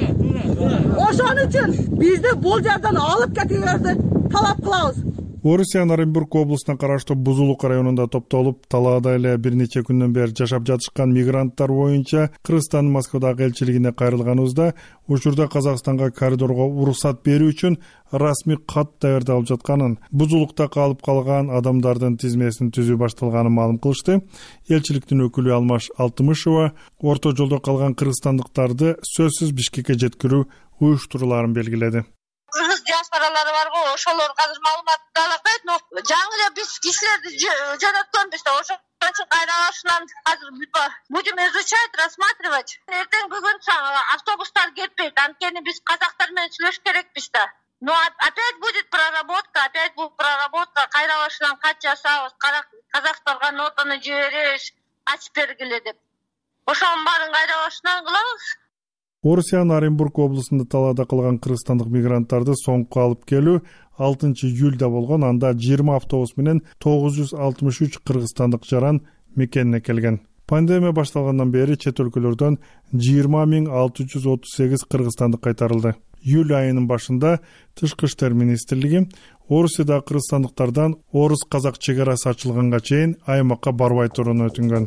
Ошон үчүн бизди бул жерден алып кетүүбүздү талап кылабыз. Орусиянын Оренбург облусуна караштуу Бузулук районунда топтолуп, талаада эле бир нече күндөн бери жашап жатышкан мигранттар боюнча Кыргызстандын Москвадагы элчилигине кайрылганыбызда учурда Казакстанга коридорго уруксат берүү үчүн расмий кат даярдалып жатканын, Бузулукта калып калган адамдардын тизмесин түзүү башталганын маалым кылышты. Элчиликтин өкүлү Алмаш Алтымышева орто жолдо калган кыргызстандыктарды сөзсүз Бишкекке жеткирүү уюштурууларын белгиледи. Кыргыз диаспоралары барго, ошолор азыр маалыматты алакайт, но жаңы эле биз кишилерди жөнөткөнбүз да, ошон үчүн кайралышынан азыр будем изучать, рассматривать. Эртең бүгүн автобустар кетпейт, анткени биз казактар менен сүйлөшүш керекпиз да. Но опять будет проработка, опять бул проработка, кайралышынан кат жасабыз, казактарга нотаны жиберебиз, ачып бергиле деп. Ошонун баарын кайралышынан кылабыз. Орусиянын Оренбург облусунда талаада калган кыргызстандык мигранттарды соңку алып келүү алтынчы июлда болгон. Анда жыйырма автобус менен тогуз жүз алтымыш үч кыргызстандык жаран мекенине келген. Пандемия башталгандан бери чет өлкөлөрдөн жыйырма миң алты жүз отуз сегиз кыргызстандык кайтарылды. Июль айынын башында Тышкы иштер министрлиги Орусияда кыргызстандыктардан орус-казак чек арасы ачылганга чейин аймакка барбай турууну өтүнгөн.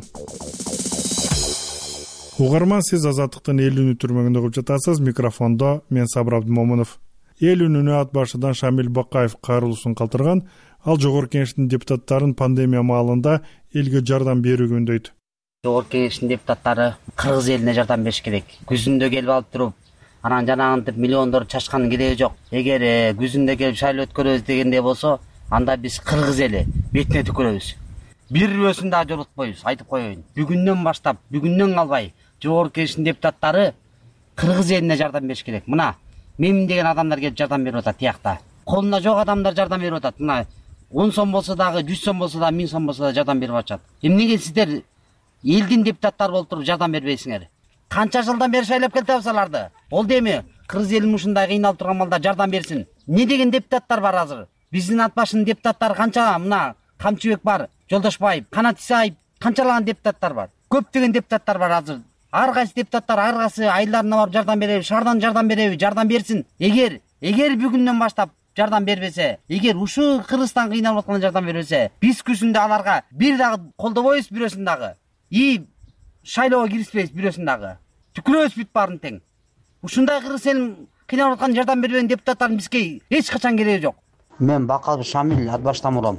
Угарман, сиз Азаттыктын эл үнү түрмөгүндө угуп жатасыз. Микрофондо мен Сабыр Абдымомунов. Эл үнүнө ат башыдан Шамил Бакаев кайрылуусун калтырган. Ал Жогорку Кеңештин депутаттарын пандемия маалында элге жардам берүүгө үндөйт. Жогорку Кеңештин депутаттары кыргыз элине жардам бериш керек. Күзүндө келип алып туруп, анан жанагынтип миллиондор чачканын кереги жок. Эгер күзүндө келип шайлоо өткөрөбүз дегенде болсо, анда биз кыргыз эли бетине түкүрөбүз. бир бирөөсүн дагы жолотпойбуз, айтып коеюн. Бүгүндөн баштап, бүгүндөн калбай жогорку кеңештин депутаттары кыргыз элине жардам бериш керек. Мына мен деген адамдар келип жардам берип атат тиякта. Колунда жок адамдар жардам берип атат. Мына он сом болсо дагы, жүз сом болсо дагы, миң сом болсо дагы жардам берип атышат. Эмнеге сиздер элдин депутаттары болуп туруп жардам бербейсиңер? Канча жылдан бери шайлап келатабыз аларды? Болду эми кыргыз элин ушундай кыйналып турган балдар жардам берсин. Не деген депутаттар бар азыр? Биздин ат башынын депутаттары канча? Мына Камчыбек бар, Жолдошбаев, Канат Исаев, канчалаган депутаттар бар. Көптөгөн депутаттар бар азыр. Ар кайсы депутаттар ар кайсы айларына барып жардам береби, шаардан жардам береби, жардам берсин. Эгер эгер бүгүндөн баштап жардам бербесе, эгер ушу Кыргызстан кыйналып атканда жардам бербесе, биз күзүндө аларга бир дагы колдобойбуз бирөөсүн дагы. И шайлоого киришпейбиз бирөөсүн дагы. Түкүрөбүз бүт баарын тең. Ушундай Кыргыз элин кыйналып аткан жардам бербеген депутаттардын бизге эч качан кереги жок. Мен Бакалов Шамил, Атбаштан урам.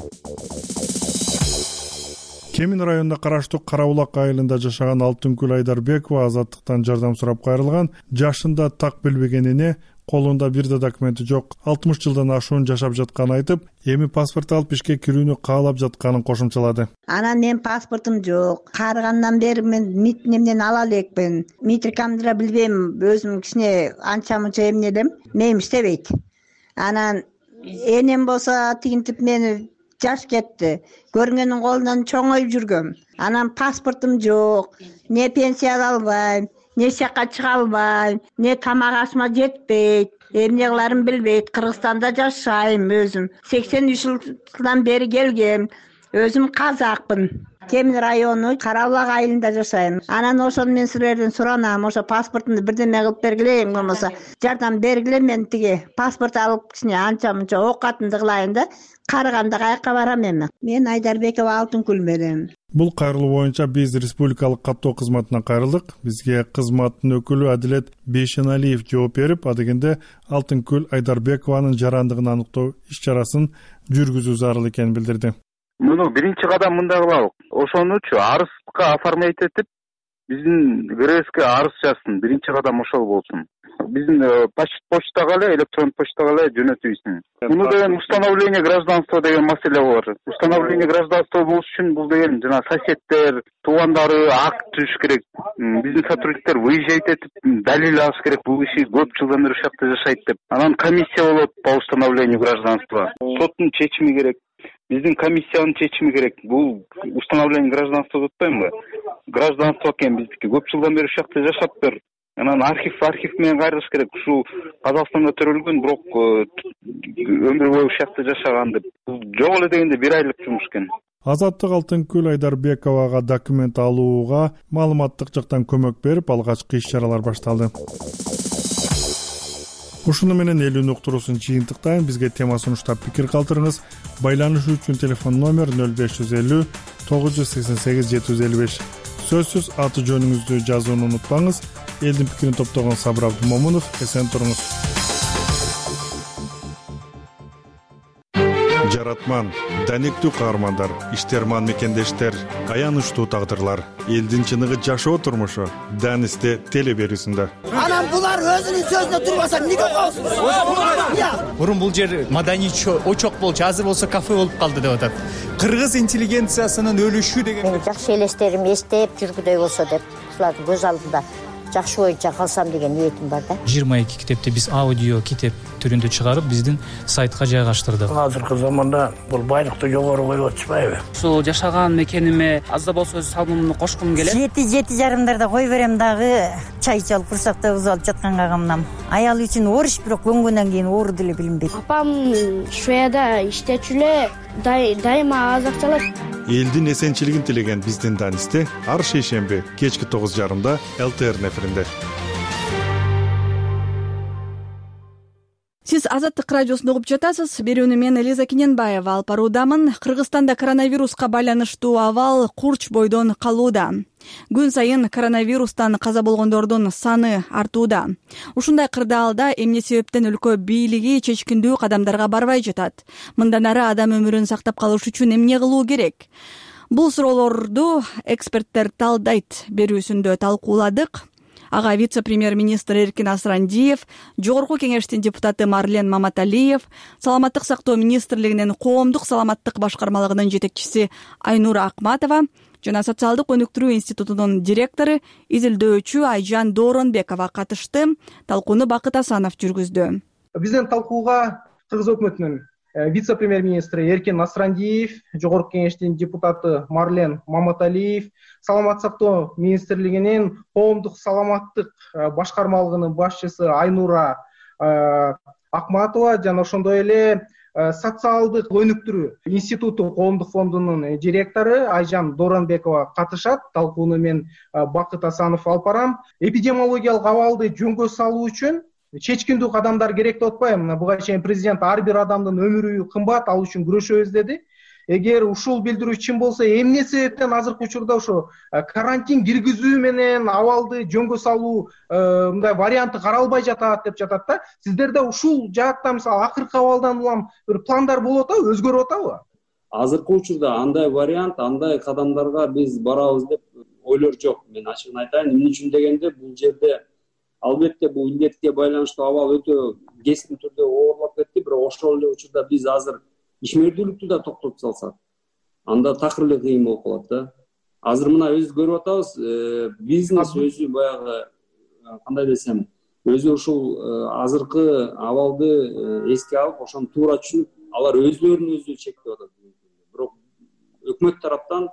Кемин районуна караштуу Кара Булак айылында жашаган Алтынкүл Айдарбекова азаттыктан жардам сурап кайрылган. Жашында так билбегенине, колунда бир да документи жок, алтымыш жылдан ашуун жашап жатканын айтып, эми паспорт алып ишке кирүүнү каалап жатканын кошумчалады. Анан мен паспортум жок. Карыгандан бери мен мит немден ала элекмин. Метрикамды да билбейм, өзүм кичине анча мынча эмнедим. Мейим иштебейт. Анан энем болсо тигинтип мени жаш кетти. Көргөнүн колунан чоңоюп жүргөм. Анан паспортум жок. Не пенсия ала албайм, не жакка чыга албайм, не тамак ашыма жетпейт. Эмне кыларымды билбейт. Кыргызстанда жашайм өзүм. сексен үч жылдан бери келгем. Өзүм казакмын. Кемин району Кара Булак айылында жашайм. Анан ошону мен силерден суранам, ошо паспортумду бирдеме кылып бергиле, эң болмосо жардам бергиле, мен тиги паспорт алып кичине анча мынча оокатымды кылайын да, карыганда каяка барам эми. Мен Айдарбекова Алтынкүл менен. Бул кайрылуу боюнча биз республикалык каттоо кызматынан кайрылдык. Бизге кызматтын өкүлү Адилет Бейшеналиев жооп берип, адегенде Алтынкүл Айдарбекованын жарандыгын аныктоо иш-чарасын жүргүзүү зарыл экенин билдирди. Муну биринчи кадам мындай кылабык. Ошонучу арызга оформлять этип, биздин ГРСке арыз жазсын. Биринчи кадам ошол болсун. Биздин почтага эле, электрон почтага эле жөнөтүбүз. Муну деген установление гражданства деген маселе бар. Установление гражданства болуш үчүн бул деген жана соседтер, туугандары акт түзүш керек. Биздин сотрудниктер выезжать этип, далил алыш керек. Бул киши көп жылдан бери ушакта жашайт деп. Анан комиссия болот по установлению гражданства. Соттун чечими керек. Биздин комиссиянын чечими керек. Бул установление гражданства деп атпаймынбы? Гражданство экен биздики. Көп жылдан бери ушакта жашап бер. Анан архив архив менен кайрылыш керек. Ушу Казакстанда төрөлгөн, бирок өмүр бою ушакта жашаган деп. Бул жок эле дегенде бир айлык жумуш экен. Азаттык Алтынкүл Айдарбековага документ алууга маалыматтык жактан көмөк берип, алгачкы иш-чаралар башталды. Ушуну менен элүүнү уктуруусун жыйынтыктайм. Бизге тема сунуштап пикир калтырыңыз. Байланышуу үчүн телефон номер нөл беш жүз элүү тогуз жүз сексен сегиз жети жүз элүү беш. Сөзсүз аты жөнүңүздү жазууну унутпаңыз. Элдин пикирин топтогон Сабыр Абдумомунов, эсен туруңуз. Жаратман, данектүү каармандар, иштерман мекендештер, аянычтуу тагдырлар, элдин чыныгы жашоо турмушу Данисте теле берүүсүндө. Анан булар өзүнүн сөзүнө турбаса эмнеге коесуз? Мурун бул жер маданий очок болчу, азыр болсо кафе болуп калды деп атат. Кыргыз интеллигенциясынын өлүшү деген. Мен жакшы элестерим эстеп жүргүдөй болсо деп, ушулардын көз алдында жакшы боюнча калсам деген ниетим бар да. жыйырма эки китепти биз аудио китеп түрүндө чыгарып, биздин сайтка жайгаштырдык. Азыркы заманда бул байлыкты жогору коюп атышпайбы? Ушул жашаган мекениме аз да болсо өз салымымды кошкум келет. Жети жети жарымдарда кой берем дагы, чай ичип курсакта бузуп алып жатканга камнам. Аял үчүн ориш, бирок көнгөндөн кийин оору деле билинбейт. Апам Шведияда иштечү эле, дайыма азак чалат. Элдин эсенчилигин тилеген биздин Данисте ар шейшемби кечки тогуз жарымда эл тэ эр эфиринде. Сиз Азаттык радиосун угуп жатасыз. Берүүнү мен Элиза Кененбаева алып баруудамын. Кыргызстанда коронавируска байланыштуу абал курч бойдон калууда. Күн сайын коронавирустан каза болгондордун саны артууда. Ушундай кырдаалда эмне себептен өлкө бийлиги чечкиндүү кадамдарга барбай жатат? Мындан ары адам өмүрүн сактап калыш үчүн эмне кылуу керек? Бул суроолорду эксперттер талдайт берүүсүндө талкууладык. Ага вице премьер-министр Эркин Асрандиев, Жогорку кеңештин депутаты Марлен Маматалиев, Саламаттык сактоо министрлигинин коомдук саламаттык башкармалыгынын жетекчиси Айнура Акматова жана социалдык өнүктүрүү институтунун директору изилдөөчү Айжан Дооронбекова катышты. Талкууну Бакыт Асанов жүргүздү. Биздин талкууга Кыргыз өкмөтүнүн вице премьер-министри Эркин Асрандиев, Жогорку кеңештин депутаты Марлен Маматалиев, Саламаттык сактоо министрлигинин коомдук саламаттык башкармалыгынын башчысы Айнура Акматова жана ошондой эле социалдык өнүктүрүү институту коомдук фондунун директору Айжан Дооронбекова катышат. Талкууну мен Бакыт Асанов алып барам. Эпидемиологиялык абалды жөнгө салуу үчүн чечкиндүү кадамдар керек деп атпайбы? Буга чейин президент ар бир адамдын өмүрү кымбат, ал үчүн күрөшөбүз деди. Эгер ушул билдирүү чын болсо, эмне себептен азыркы учурда ошо карантин киргизүү менен абалды жөнгө салуу мындай варианты каралбай жатат деп жатат да. Сиздерде ушул жаатта мисалы акыркы абалдан улам бир пландар болуп атабы, өзгөрүп атабы? Азыркы учурда андай вариант, андай кадамдарга биз барабыз деп ойлор жок. Мен ачыгын айтайын, эмне үчүн дегенде бул жерде албетте бул илдетке байланыштуу абал өтө кескин түрдө оорлоп кетти, бирок ошол эле учурда биз азыр ишмердүүлүктү да токтотуп салсак, анда такыр эле кыйын болуп калат да. Азыр мына өзү көрүп атабыз, бизнес өзү баягы кандай десем, өзү ушул азыркы абалды эске алып, ошону туура түшүнүп, алар өздөрүн өзү чектеп атат. Бирок өкмөт тараптан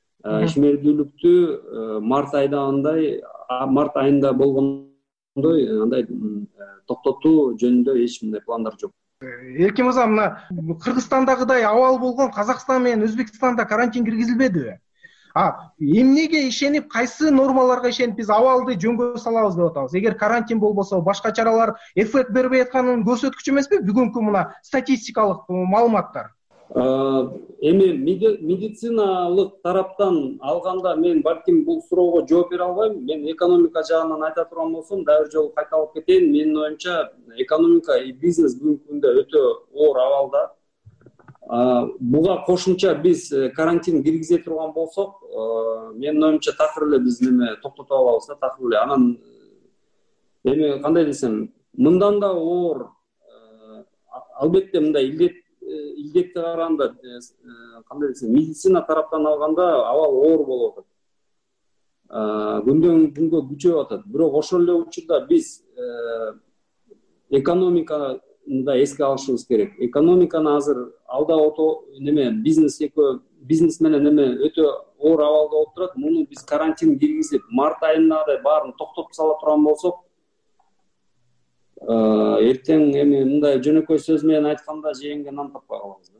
ишмердүүлүктү март айдагындай, март айында болгондой андай токтотуу жөнүндө эч мындай пландар жок. Эркин мырза, мына Кыргызстандагыдай абал болгон Казакстан менен Өзбекстанда карантин киргизилбедиби? А эмнеге ишенип, кайсы нормаларга ишенип биз абалды жөнгө салабыз деп атабыз? Эгер карантин болбосо, башка чаралар эффект бербей атканын көрсөткүчү эмеспи бүгүнкү мына статистикалык маалыматтар? Эми медициналык тараптан алганда мен балким бул суроого жооп бере албайм. Мен экономика жагынан айта турган болсом, дагы бир жолу кайталап кетейин. Менин оюмча, экономика и бизнес бүгүнкү күндө өтө оор абалда. Буга кошумча биз карантин киргизе турган болсок, менин оюмча такыр эле биз неме токтотуп алабыз да, такыр эле. Анан эми кандай десем, мындан да оор, албетте мындай илдет илдетке караганда кандай десем, медицина тараптан алганда абал оор болуп атат. Күндөн күнгө күчөп атат. Бирок ошол эле учурда биз экономиканы да эске алышыбыз керек. Экономиканы азыр алда неме бизнес экөө бизнес менен неме өтө оор абалда болуп турат. Муну биз карантин киргизип, март айындай баарын токтотуп сала турган болсок, эртең эми мындай жөнөкөй сөз менен айтканда жегенге нан таппай калабыз.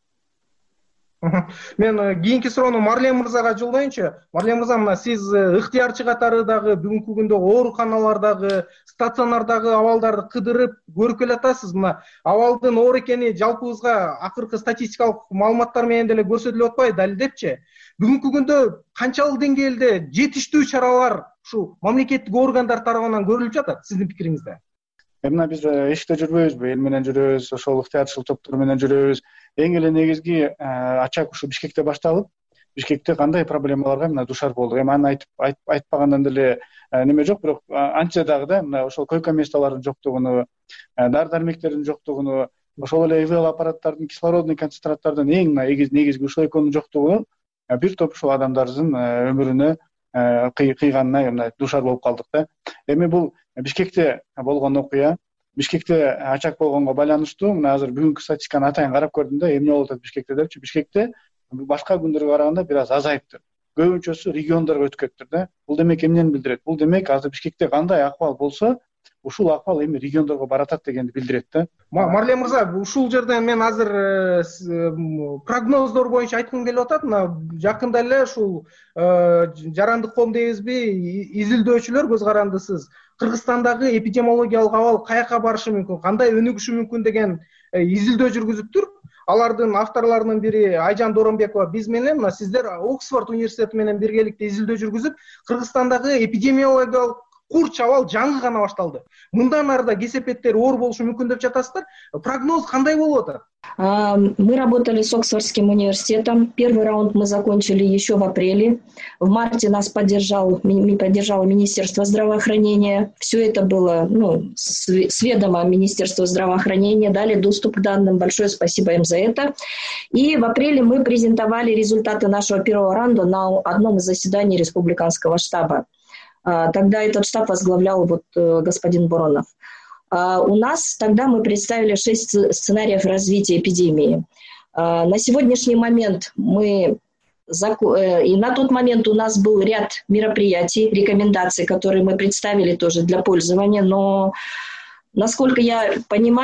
Мен кийинки суроону Марлен мырзага жолдоюнчу. Марлен мырза, мына сиз ыктыярчы катары дагы бүгүнкү күндө ооруканалардагы, стационардагы абалдарды кыдырып көрүп келатасыз. Мына абалдын оор экени жалпыбызга акыркы статистикалык маалыматтар менен деле көрсөтүлүп атпайбы, далилдепчи? Бүгүнкү күндө канчалык деңгээлде жетиштүү чаралар ушу мамлекеттик органдар тарабынан көрүлүп жатат, сиздин пикириңизде? Мына биз иште жүрбөйбүзбү, эл менен жүрөбүз, ошол ыктыярчылык топтор менен жүрөбүз. Эң эле негизги ачак ушу Бишкекте башталып, Бишкекте кандай проблемаларга мына душар болдук. Эми аны айтып айтпагандан деле неме жок, бирок анча дагы да мына ошол койка месталардын жоктугуну, дары-дармектердин жоктугуну, ошол эле ИВЛ аппараттардын, кислородный концентраттардын эң негизги ушул экөөнүн жоктугуну бир топ ушул адамдардын өмүрүнө кыйганына мына душар болуп калдык да. Эми бул Бишкекте болгон окуя, Бишкекте ачак болгонго байланыштуу, мына азыр бүгүнкү статистиканы атайын карап көрдүм да, эмне болуп атат Бишкекте депчи. Бишкекте башка күндөргө караганда бир аз азайыптыр. Көбүнчөсү региондорго өтүп кетиптир да. Бул демек эмнени билдирет? Бул демек азыр Бишкекте кандай акыбал болсо, ушул акыбал эми региондорго баратат дегенди билдирет да. Марлен мырза, ушул жерден мен азыр прогноздор боюнча айткым келип атат. Мына жакында эле ушул жарандык коом дейбизби, изилдөөчүлөр, көз карандысыз Кыргызстандагы эпидемиологиялык абал каяка барышы мүмкүн, кандай өнүгүшү мүмкүн деген изилдөө жүргүзүптүр. Алардын авторлорунун бири Айжан Дооронбекова биз менен, мына сиздер Оксфорд университети менен биргеликте изилдөө жүргүзүп, Кыргызстандагы эпидемиологиялык курч абал жаңы гана башталды. Мындан ары да кесепеттер оор болушу мүмкүн деп жатасыздар. Прогноз кандай болуп атат? Мы работали с Оксфордским университетом. Первый раунд мы закончили еще в апреле. В марте нас поддержал, поддержало Министерство здравоохранения. Все это было ну, с ведома Министерства здравоохранения. Дали доступ к данным. Большое спасибо им за это. И в апреле мы презентовали результаты нашего первого раунда на одном из заседаний республиканского штаба. Тогда этот штаб возглавлял вот господин Боронов. У нас тогда мы представили шесть сценариев развития эпидемии. На сегодняшний момент мы... И на тот момент у нас был ряд мероприятий, рекомендаций, которые мы представили тоже для пользования, но, насколько я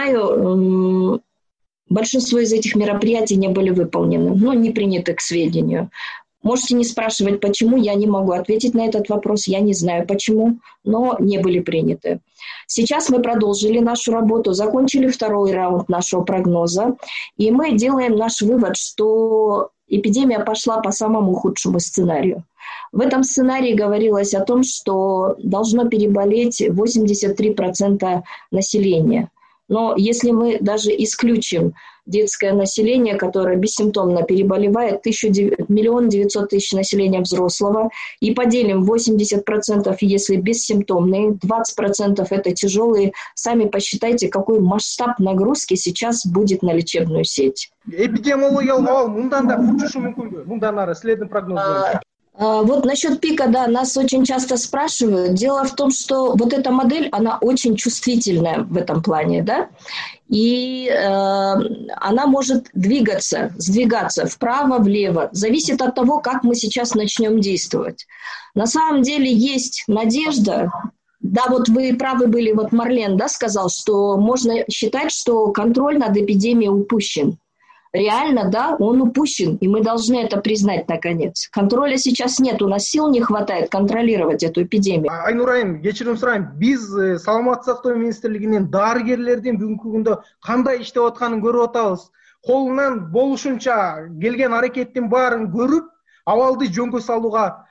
понимаю, большинство из этих мероприятий не были выполнены, но не приняты к сведению. Можете не спрашивать, почему, я не могу ответить на этот вопрос, я не знаю почему, но не были приняты. Сейчас мы продолжили нашу работу, закончили второй раунд нашего прогноза, и мы делаем наш вывод, что эпидемия пошла по самому худшему сценарию. В этом сценарии говорилось о том, что должно переболеть восемьдесят три процента населения. Но если мы даже исключим детское население, которое бессимптомно переболевает, миллион девятьсот тысяч населения взрослого, и поделим восемьдесят процентов, если бессимптомные, двадцать процентов это тяжелые, сами посчитайте, какой масштаб нагрузки сейчас будет на лечебную сеть. Эпидемиологиялык абал мындан да худшушу мүмкүнбү? Мындан ары силердин прогнозуңузда. Вот насчет пика, да, нас очень часто спрашивают. Дело в том, что вот эта модель, она очень чувствительная в этом плане, да, и э, она может двигаться, сдвигаться вправо, влево. Зависит от того, как мы сейчас начнем действовать. На самом деле есть надежда. Да, вот вы правы были, вот Марлен, да, сказал, что можно считать, что контроль над эпидемией упущен. Реально, да, он упущен, и мы должны это признать наконец. Контроля сейчас нет, у нас сил не хватает контролировать эту эпидемию. Айнур айым, кечирим сурайм, биз Саламаттык сактоо министрлигинин дарыгерлердин бүгүнкү күндө кандай иштеп атканын көрүп атабыз. Колунан болушунча келген аракеттин баарын көрүп, абалды жөнгө салууга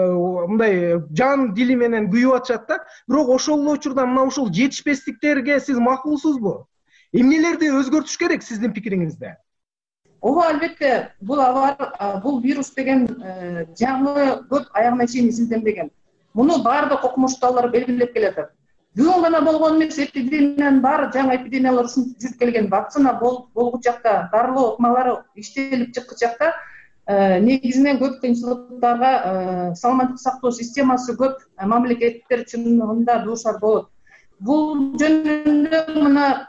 мындай жан дили менен күйүп атышат да. Бирок ошол эле учурда мына ушул жетишпестиктерге сиз макулсузбу? Эмнелерди өзгөртүш керек сиздин пикириңизде? Ооба, албетте, бул абар, бул вирус деген жаңы көп аягына чейин изилденбеген. Муну баардык окумуштуулар белгилеп келатат. Бүгүн гана болгон эмес, эпидемиянын баары жаңы эпидемиялар жүрүп келген. Вакцина болгучакта, дарылоо ыкмалары иштелип чыккычакта, негизинен көп кыйынчылыктарга саламаттык сактоо системасы көп мамлекеттер чынында дуушар болот. Бул жөнүндө мына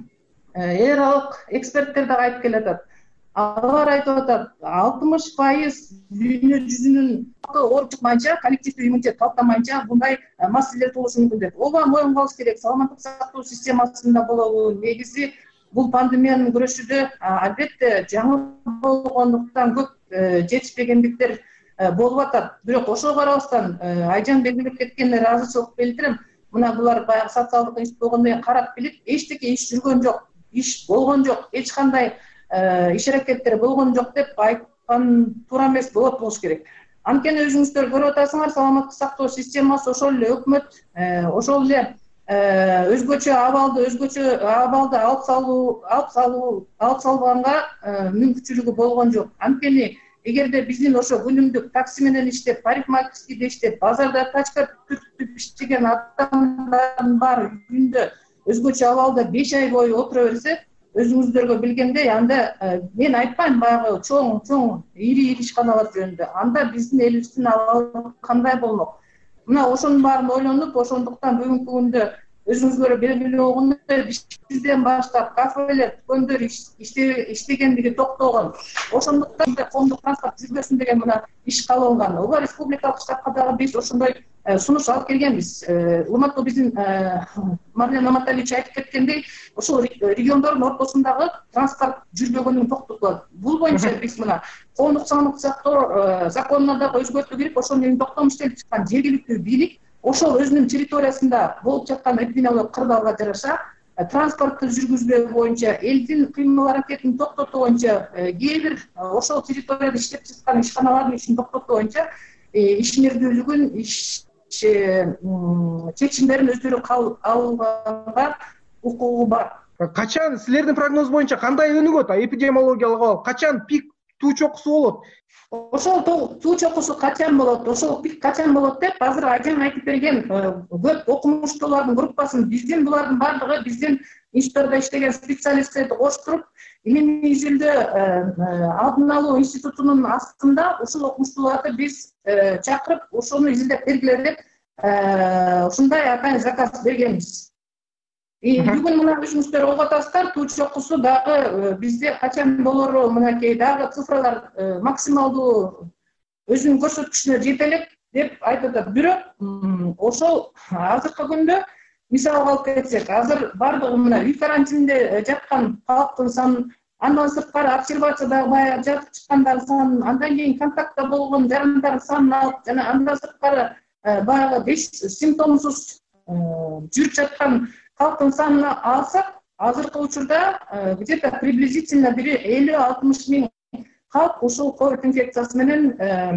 эл аралык эксперттер да айтып келатат. Алар айтып атат, алтымыш пайыз дүйнө жүзүнүн ооруп чыкмайынча, коллективдүү иммунитет калыптанмайынча мындай маселелер туулушу мүмкүн деп. Ооба, моюнга алыш керек. Саламаттык сактоо системасында болобу, негизи бул пандемияны күрөшүүдө албетте жаңы болгондуктан көп жетишпегендиктер болуп атат. Бирок ошого карабастан Айжан белгилеп кеткенине ыраазычылык билдирем. Мына булар баягы социалдык институт болгондой карап билип, эчтеке иш жүргөн жок, иш болгон жок, эч кандай иш аракеттер болгон жок деп айткан туура эмес, болот болуш керек. Анткени өзүңүздөр көрүп атасыңар, саламаттык сактоо системасы ошол эле өкмөт, ошол эле өзгөчө абалды, өзгөчө абалды алып салуу, алып салуу, алып салганга мүмкүнчүлүгү болгон жок. Анткени эгерде биздин ошо күнүмдүк такси менен иштеп, парикмахерскийде иштеп, базарда тачка түртүп иштеген адамдардын баары күндө өзгөчө абалда беш ай бою отура берсе, өзүңүздөргө билгендей, анда мен айтпайм баягы чоң чоң ири ири ишканалар жөнүндө. Анда биздин элибиздин абалы кандай болмок? Мына ошонун баарын ойлонуп, ошондуктан бүгүнкү күндө өзүңүзгө белгилүү болгондой бизден баштап кафелер, дүкөндөр иштегендиги токтогон. Ошондуктан коомдук транспорт жүрбөсүн деген мына иш кабылган. Ооба, республикалык штабка дагы биз ошондой сунуш алып келгенбиз. Урматтуу биздин Марлен Маматалиевич айтып кеткендей, ошол региондордун ортосундагы транспорт жүрбөгөнүн токтотулат. Бул боюнча биз мына коомдук саламаттык сактоо законуна дагы өзгөртүү кирип, ошонун токтом иштелип чыккан жергиликтүү бийлик ошол өзүнүн территориясында болуп жаткан эпидемиологиялык кырдаалга жараша транспортту жүргүзбөө боюнча, элдин кыймыл аракетин токтотуу боюнча, кээ бир ошол территорияда иштеп жаткан ишканалардын ишин токтотуу боюнча ишмердүүлүгүн, иш чечимдерин өздөрү алганга укугу бар. Качан силердин прогноз боюнча кандай өнүгөт эпидемиологиялык абал? Качан пик туу чокусу болот? Ошол туу чокусу качан болот, ошол пик качан болот деп азыр Ажан айтып берген көп окумуштуулардын группасын биздин булардын баардыгы биздин институтта иштеген специалисттерди коштуруп илимий изилдөө алдын алуу институтунун астында ушул окумуштууларды биз чакырып ошону изилдеп бергиле деп ушундай атайын заказ бергенбиз. Бүгүн мына өзүңүздөр угуп атасыздар, туу чокусу дагы бизде качан болору мынакей дагы цифралар максималдуу өзүнүн көрсөткүчүнө жете элек деп айтып атат. Бирок ошол азыркы күндө мисалга алып кетсек, азыр бардыгы мына үй карантининде жаткан калктын санын, андан сырткары обсервациядагы баягы жатып чыккандардын санын, андан кийин контактта болгон жарандардын санын алып, жана андан сырткары баягы беш симптомсуз жүрүп жаткан калктын санын алсак, азыркы учурда где-то приблизительно бир элүү алтымыш миң калк ушул ковид инфекциясы менен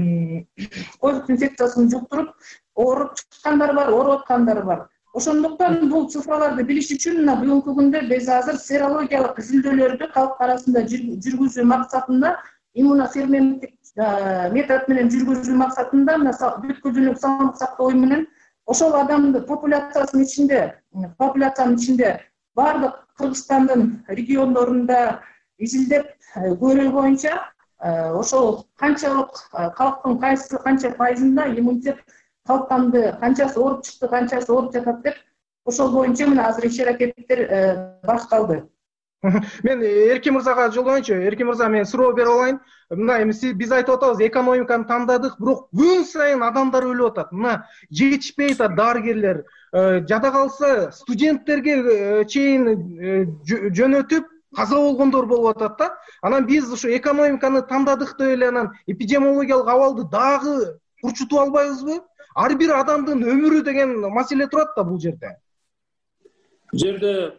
ковид инфекциясын жуктуруп ооруп чыккандар бар, ооруп аткандар бар. Ошондуктан бул цифраларды билиш үчүн мына бүгүнкү күндө биз азыр серологиялык изилдөөлөрдү калк арасында жүргүзүү максатында, иммуноферменттик метод менен жүргүзүү максатында мына бүткүлдүүлүк саламаттык сактоо уюму менен ошол адамды популяциянын ичинде, популяциянын ичинде бардык Кыргызстандын региондорунда изилдеп көрүү боюнча ошол канчалык калктын кайсы канча пайызында иммунитет калктанды, канчасы ооруп чыкты, канчасы ооруп жатат деп ошол боюнча мына азыр иш аракеттер башталды. Мен Эркин мырзага жолдоюнчу. Эркин мырза, мен суроо берип алайын. Мына эми биз айтып атабыз, экономиканы тандадык, бирок күн сайын адамдар өлүп атат. Мына жетишпей атат дарыгерлер. Жада калса студенттерге чейин жөнөтүп каза болгондор болуп атат да. Анан биз ушу экономиканы тандадык деп эле анан эпидемиологиялык абалды дагы урчутуп албайбызбы? Ар бир адамдын өмүрү деген маселе турат да бул жерде. Бул жерде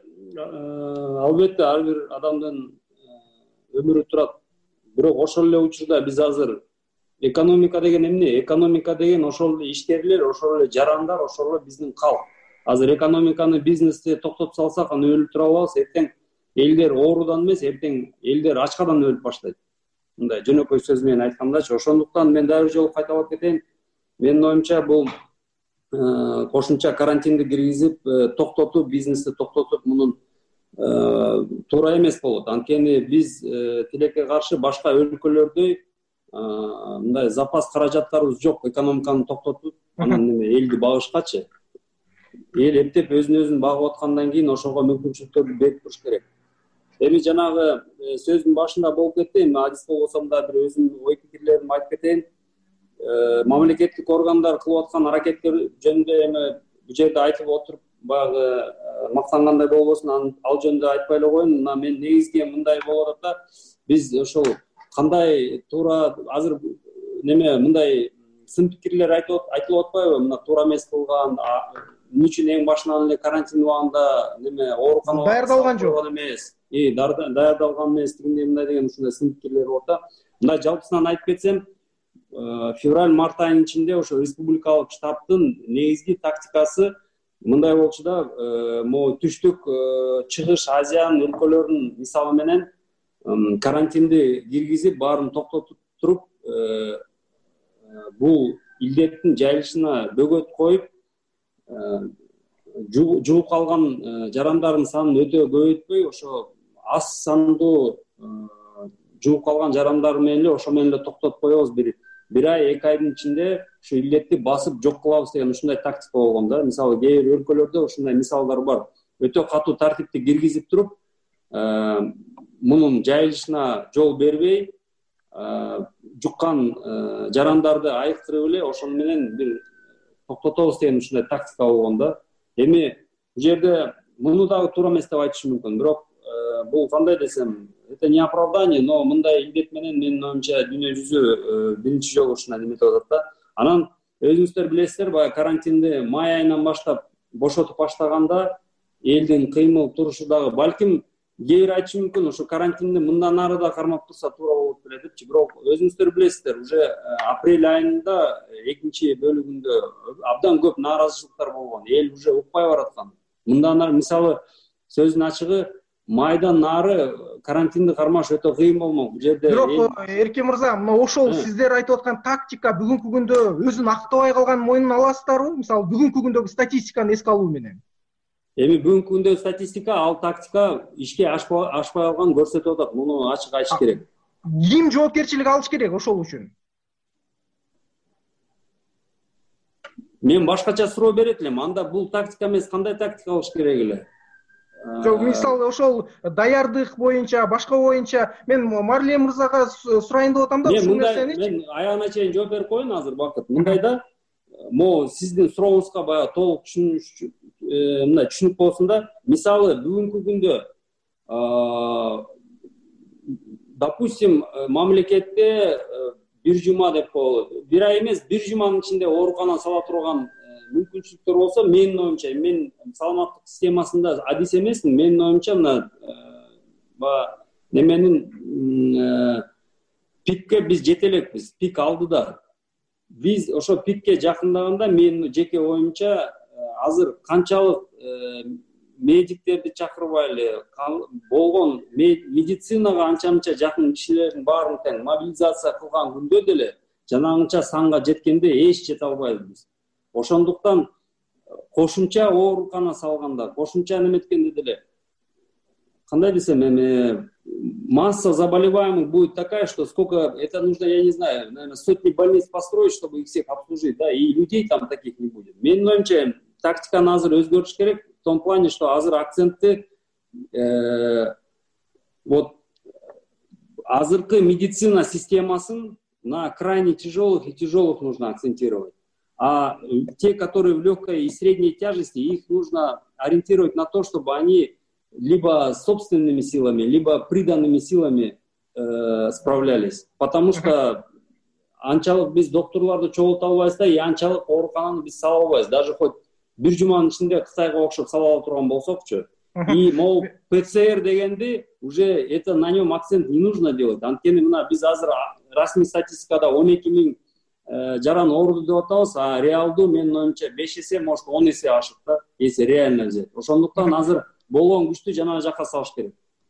албетте ар бир адамдын өмүрү турат. Бирок ошол эле учурда биз азыр экономика деген эмне? Экономика деген ошол эле ишкерлер, ошол эле жарандар, ошол эле биздин калк. Азыр экономиканы, бизнести токтотуп салсак, аны өлтүрө алабыз. Эртең элдер оорудан эмес, эртең элдер ачкадан өлүп баштайт. Мындай жөнөкөй сөз менен айткандачы. Ошондуктан мен дагы бир жолу кайталап кетейин. Менин оюмча бул кошумча карантинди киргизип, токтотуп, бизнести токтотуп, мунун туура эмес болот. Анткени биз тилекке каршы башка өлкөлөрдөй мындай запас каражаттарыбыз жок, экономиканы токтотуп, анан эме элди багышкачы. Эл эптеп өзүн өзүн багып аткандан кийин ошого мүмкүнчүлүктөрдү берип туруш керек. Эми жанагы сөздүн башында болуп кетти, адис болбосом да бир өзүмдүн ой пикирлеримди айтып кетейин. Мамлекеттик органдар кылып аткан аракеттер жөнүндө эми бул жерде айтып отуруп баягы мактангандай болбосун, ал жөнүндө айтпай эле коеюн. Мына мен негизги мындай болуп атат да, биз ошол кандай туура азыр неме мындай сын пикирлер айтылып атпайбы? Мына туура эмес кылган, эмне үчүн эң башынан эле карантин убагында неме ооруканага даярдалган жок эмес, и даярдалган эмес дегендей мындай деген ушундай сын пикирлер бар да. Мындай жалпысынан айтып кетсем, февраль-март айынын ичинде ошо республикалык штабтын негизги тактикасы мындай болчу да, могу түштүк чыгыш Азиянын өлкөлөрүнүн мисалы менен карантинди киргизип, баарын токтотуп туруп, бул илдеттин жайылышына бөгөт коюп, жугуп калган жарандардын санын өтө көбөйтпөй, ошо аз сандуу жугуп калган жарандар менен эле ошо менен эле токтотуп коебуз. Бир бир ай, эки айдын ичинде ушу илдетти басып жок кылабыз деген ушундай тактика болгон да. Мисалы кээ бир өлкөлөрдө ушундай мисалдар бар. Өтө катуу тартипти киргизип туруп, мунун жайылышына жол бербей, жуккан жарандарды айыктырып эле ошону менен бир токтотобуз деген ушундай тактика болгон да. Эми бул жерде муну дагы туура эмес деп айтышым мүмкүн. Бирок бул кандай десем, это не оправдание, но мындай илдет менен менин оюмча дүйнө жүзү биринчи жолу ушундай неметип атат да. Анан өзүңүздөр билесиздер, баягы карантинди май айынан баштап бошотуп баштаганда элдин кыймыл турушу дагы балким кээ бир айтышы мүмкүн ушу карантинди мындан ары да кармап турса туура болот беле депчи, бирок өзүңүздөр билесиздер, уже апрель айында экинчи бөлүгүндө абдан көп нааразычылыктар болгон, эл уже укпай бараткан. Мындан ары мисалы сөздүн ачыгы майдан нары карантинди кармаш өтө кыйын болмок бул жерде. Бирок Эркен мырза, мына ошол сиздер айтып аткан тактика бүгүнкү күндө өзүн актабай калганын мойнуна аласыздарбы? Мисалы бүгүнкү күндөгү статистиканы эске алуу менен. Эми бүгүнкү күндө статистика, ал тактика ишке ашпай алганын көрсөтүп атат. Муну ачык айтыш керек. Ким жоопкерчилик алыш керек ошол үчүн? Мен башкача суроо берет элем. Анда бул тактика эмес, кандай тактика алыш керек эле? Жок, мисалы ошол даярдык боюнча, башка боюнча мен Марлен мырзага сурайын деп атам да ушул нерсени. Мен аягына чейин жооп берип коеюн азыр убакыт. Мындайда, могу сиздин сурооңузга баягы толук түшүнүш мындай түшүнүк болсун да. Мисалы бүгүнкү күндө допустим мамлекетте бир жума деп коелу, бир ай эмес, бир жуманын ичинде ооруканага сала турган мүмкүнчүлүктөр болсо, менин оюмча, мен саламаттык системасында адис эмесмин, менин оюмча мына баягы неменин пикке биз жете элекпиз, пик алдыда. Биз ошо пикке жакындаганда менин жеке оюмча азыр канчалык медиктерди чакырбайлы, болгон медицинага анча-мынча жакын кишилердин баарын тең мобилизация кылган күндө деле жанагынча санга жеткенде эч жете албайбыз. Ошондуктан кошумча оорукана салганда, кошумча неметкенде деле кандай десем, эми масса заболеваемых будет такая, что сколько это нужно, я не знаю, наверное, сотни больниц построить, чтобы их всех обслужить, да, и людей там таких не будет. Менин оюмча тактиканы азыр өзгөртүш керек, в том плане, что азыр акцентти вот азыркы медицина системасын на крайне тяжелых и тяжелых нужно акцентировать. А те, которые в легкой и средней тяжести, их нужно ориентировать на то, чтобы они либо собственными силами, либо приданными силами э, справлялись. Потому что анчалык биз докторлорду чогулта албайбыз да, и анчалык оорукананы биз сала албайбыз. Даже хоть бир жуманын ичинде Кытайга окшоп сала ала турган болсокчу. И могу ПЦР дегенди уже это на нем акцент не нужно делать. Анткени мына биз азыр расмий статистикада он эки миң жаран ооруду деп атабыз, а реалдуу менин оюмча беш эсе, может он эсе ашык да, если реально взять. Ошондуктан азыр болгон күчтү жанагы жакка салыш керек.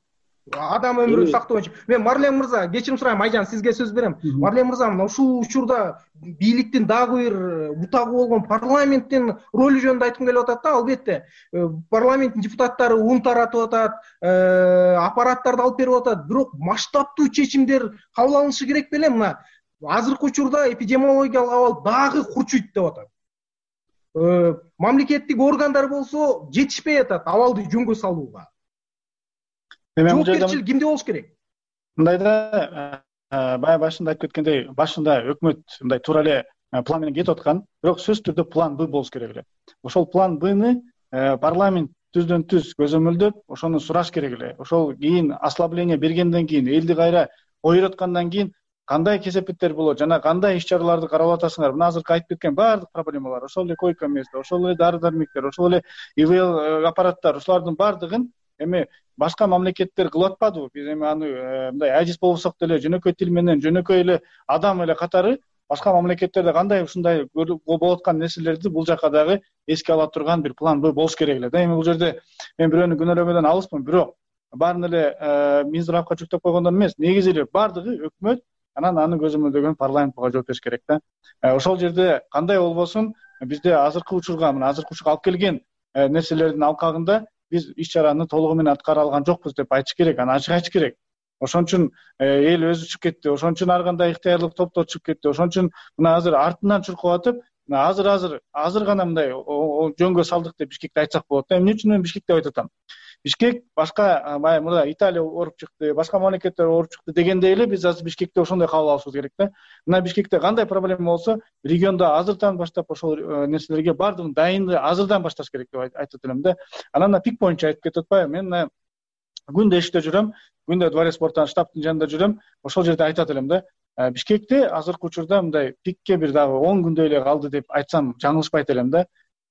Адам өмүрүн сактоо боюнча. Мен Марлен мырза, кечирим сурайм, Айжан сизге сөз берем. Марлен мырза, мына ушул учурда бийликтин дагы бир бутагы болгон парламенттин ролу жөнүндө айткым келип атат да. Албетте, парламенттин депутаттары ун таратып атат, аппараттарды алып берип атат, бирок масштабтуу чечимдер кабыл алынышы керек беле? Мына азыркы учурда эпидемиологиялык абал дагы курчуйт деп атат. Мамлекеттик органдар болсо жетишпей атат абалды жөнгө салууга. Жоопкерчилик кимде болуш керек? Мындайда баягы башында айтып кеткендей, башында өкмөт мындай туура эле план менен кетип аткан, бирок сөзсүз түрдө план Б болуш керек эле. Ошол план Бны парламент түздөн түз көзөмөлдөп, ошону сураш керек эле. Ошол кийин ослабление бергенден кийин, элди кайра ойроткондон кийин кандай кесепеттер болот, жана кандай иш-чараларды карап атасыңар. Мына азыркы айтып кеткен баардык проблемалар, ошол эле койка место, ошол эле дары-дармектер, ошол эле И В Л аппараттар, ошолордун баардыгын эми башка мамлекеттер кылып атпадыбы? Биз эми аны мындай адис болсок деле жөнөкөй тил менен, жөнөкөй эле адам эле катары башка мамлекеттерде кандай ушундай болуп аткан нерселерди бул жака дагы эске ала турган бир план Б болуш керек эле да. Эми бул жерде мен бирөөнү күнөөлөгөдөн алыспын, бирок баарын эле Минздравга жүктөп койгондон эмес, негизи эле баардыгы өкмөт, анан аны көзөмөлдөгөн парламент буга жооп бериш керек да. Ошол жерде кандай болбосун, бизде азыркы учурга, мына азыркы учурга алып келген нерселердин алкагында биз иш-чараны толугу менен аткара алган жокпуз деп айтыш керек, аны ачык айтыш керек. Ошон үчүн эл өзү чыгып кетти, ошон үчүн ар кандай ыктыярлык топтор чыгып кетти, ошон үчүн мына азыр артынан чуркап атып, мына азыр азыр азыр гана мындай жөнгө салдык деп Бишкекти айтсак болот да. Эмне үчүн мен Бишкек деп айтып атам? Бишкек башка баягы мурда Италия ооруп чыкты, башка мамлекеттер ооруп чыкты дегендей эле биз азыр Бишкекти ошондой кабыл алышыбыз керек да. Мына Бишкекте кандай проблема болсо, региондо азырдан баштап ошол нерселерге баардыгын дайынды азырдан башташ керек деп айтып элем да. Анан мына пик боюнча айтып кетип атпайбы? Мен мына күндө иште жүрөм, күндө дворец спорттун штабтын жанында жүрөм, ошол жерде айтат элем да. Бишкекте азыркы учурда мындай пикке бир дагы он күндөй эле калды деп айтсам жаңылышпайт элем да.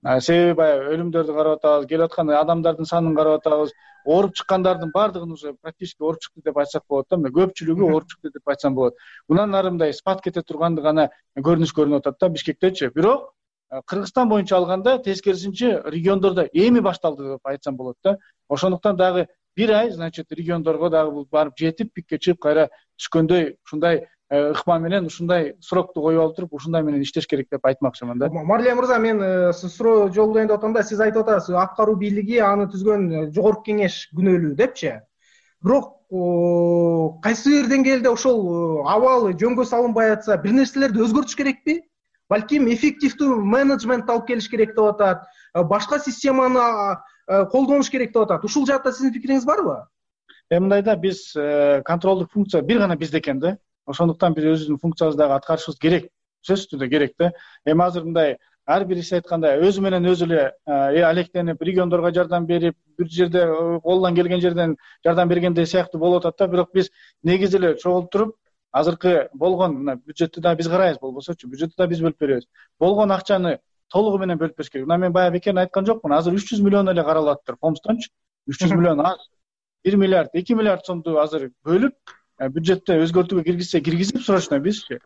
себеби баягы өлүмдөрдү карап атабыз, келип аткан адамдардын санын карап атабыз. Ооруп чыккандардын баардыгын уже практически ооруп чыкты деп айтсак болот да. Көпчүлүгү ооруп чыкты деп айтсам болот. Мындан ары мындай спад кете турганды гана көрүнүш көрүнүп атат да Бишкектечи. Бирок Кыргызстан боюнча алганда тескерисинче региондордо эми башталды деп айтсам болот да. Ошондуктан дагы бир ай, значит, региондорго дагы бул барып жетип, пикке чыгып кайра түшкөндөй ушундай ыкма менен ушундай срокту коюп алып туруп, ушундай менен иштеш керек деп айтмакчымын да. Марлен мырза, мен суроо жолдоюн деп атам да, сиз айтып атасыз, аткаруу бийлиги аны түзгөн жогорку кеңеш күнөөлүү депчи. Бирок кайсы бир деңгээлде ошол абал жөнгө салынбай атса, бир нерселерди өзгөртүш керекпи? Балким эффективдүү менеджмент алып келиш керек деп атат, башка системаны колдонуш керек деп атат. Ушул жаатта сиздин пикириңиз барбы? Мындай да, биз контролдук функция бир гана бизде экен да. Ошондуктан биз өзүбүздүн функциябызды дагы аткарышыбыз керек. Сөзсүз түрдө керек да. Эми азыр мындай ар бир ише айткандай өзү менен өзү эле алектенип, региондорго жардам берип, бир жерде колунан келген жерден жардам бергендей сыяктуу болуп атат да. Бирок биз негизи эле чогулуп туруп, азыркы болгон мына бюджеттти да биз карайбыз, болбосочу бюджеттти да биз бөлүп беребиз. Болгон акчаны толугу менен бөлүп бериш керек. Мына мен баягы бекер айткан жокмун. Азыр үч жүз миллион эле каралаттыр фондтончу. үч жүз миллион аз. бир миллиард, эки миллиард сомду азыр бөлүп бюджетте өзгөртүүгө киргизсе киргизип срочно бизчи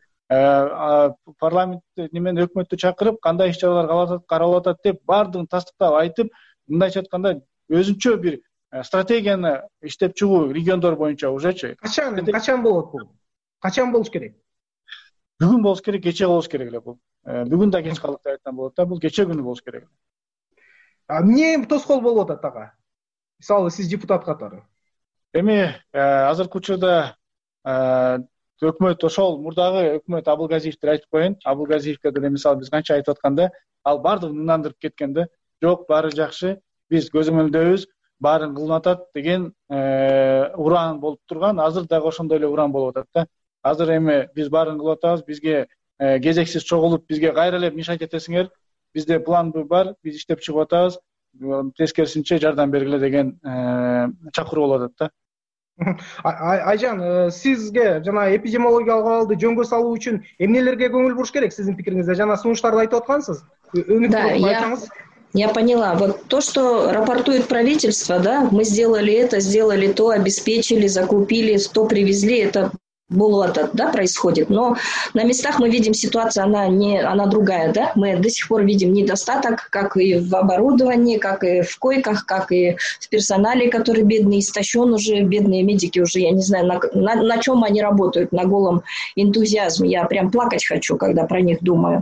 парламентти немен өкмөттү чакырып, кандай иш чаралар каралып атат деп баардыгын тастыктап айтып, мындайча айтканда өзүнчө бир стратегияны иштеп чыгуу региондор боюнча ужечи. Качан, качан болот бул? Качан болуш керек? Бүгүн болуш керек, кечээ болуш керек эле бул. Бүгүн да кеч калды деп айтсам болот да, бул кечээ күнү болуш керек. А эмне тоскоол болуп атат ага? Мисалы, сиз депутат катары. Эми азыркы учурда өкмөт, ошол мурдагы өкмөт Абылгазиевди айтып коеюн. Абылгазиевке деле мисалы биз канча айтып атканда, ал баардыгын ынандырып кеткен да. Жок, баары жакшы, биз көзөмөлдөбүз, баарын кылынып атат деген уран болуп турган. Азыр дагы ошондой эле уран болуп атат да. Азыр эми биз баарын кылып атабыз, бизге кезексиз чогулуп, бизге кайра эле мешать этесиңер. Бизде план бар, биз иштеп чыгып атабыз. Тескерисинче жардам бергиле деген чакыруу болуп атат да. Айжан, сизге жана эпидемиологиялык абалды жөнгө салуу үчүн эмнелерге көңүл буруш керек сиздин пикириңизде? Жана сунуштарды айтып аткансыз. Өнүктүрүп айтсаңыз. Я поняла. Вот то, что рапортует правительство, да, мы сделали это, сделали то, обеспечили, закупили, то привезли, это болото, да, происходит. Но на местах мы видим ситуацию, она не, она другая, да. Мы до сих пор видим недостаток, как и в оборудовании, как и в койках, как и в персонале, который бедный, истощен уже, бедные медики уже, я не знаю, на, на, на чем они работают, на голом энтузиазме. Я прям плакать хочу, когда про них думаю.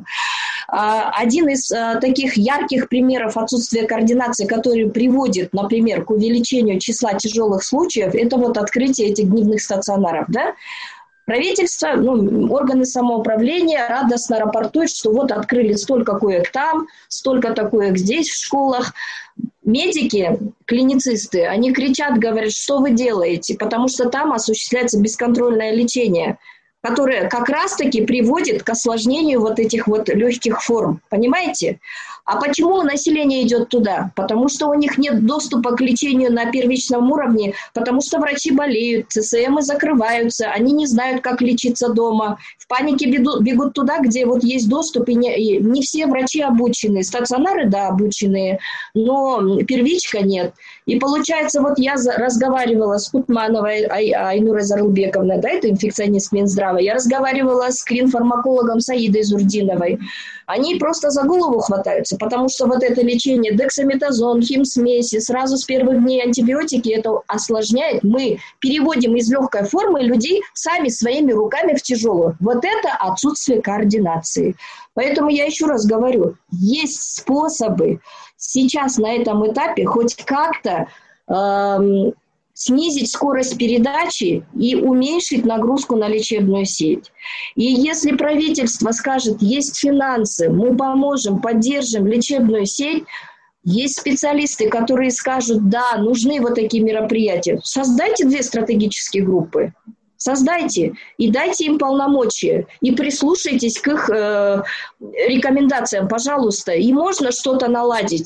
Один из таких ярких примеров отсутствия координации, который приводит, например, к увеличению числа тяжелых случаев, это вот открытие этих дневных стационаров, да. Правительство, ну, органы самоуправления радостно рапортуют, что вот открыли столько коек там, столько-то коек здесь в школах. Медики, клиницисты, они кричат, говорят, что вы делаете, потому что там осуществляется бесконтрольное лечение, которое как раз-таки приводит к осложнению вот этих вот легких форм. Понимаете? А почему население идет туда? Потому что у них нет доступа к лечению на первичном уровне, потому что врачи болеют, ЦСМы закрываются, они не знают, как лечиться дома. В панике бегут, бегут туда, где вот есть доступ, и не, и не все врачи обучены. Стационары, да, обученные, но первичка нет. И получается, вот я разговаривала с Кутмановой Айнурой Зарылбековной, да, это инфекционист Минздрава, я разговаривала с клинфармакологом Саидой Зурдиновой. Они просто за голову хватаются, потому что вот это лечение, дексаметазон, химсмеси, сразу с первых дней антибиотики, это осложняет. Мы переводим из легкой формы людей сами своими руками в тяжелую. Вот это отсутствие координации. Поэтому я еще раз говорю, есть способы сейчас на этом этапе хоть как-то эм, снизить скорость передачи и уменьшить нагрузку на лечебную сеть. И если правительство скажет, есть финансы, мы поможем, поддержим лечебную сеть, есть специалисты, которые скажут, да, нужны вот такие мероприятия. Создайте две стратегические группы. Создайте и дайте им полномочия. И прислушайтесь к их э, рекомендациям, пожалуйста. И можно что-то наладить.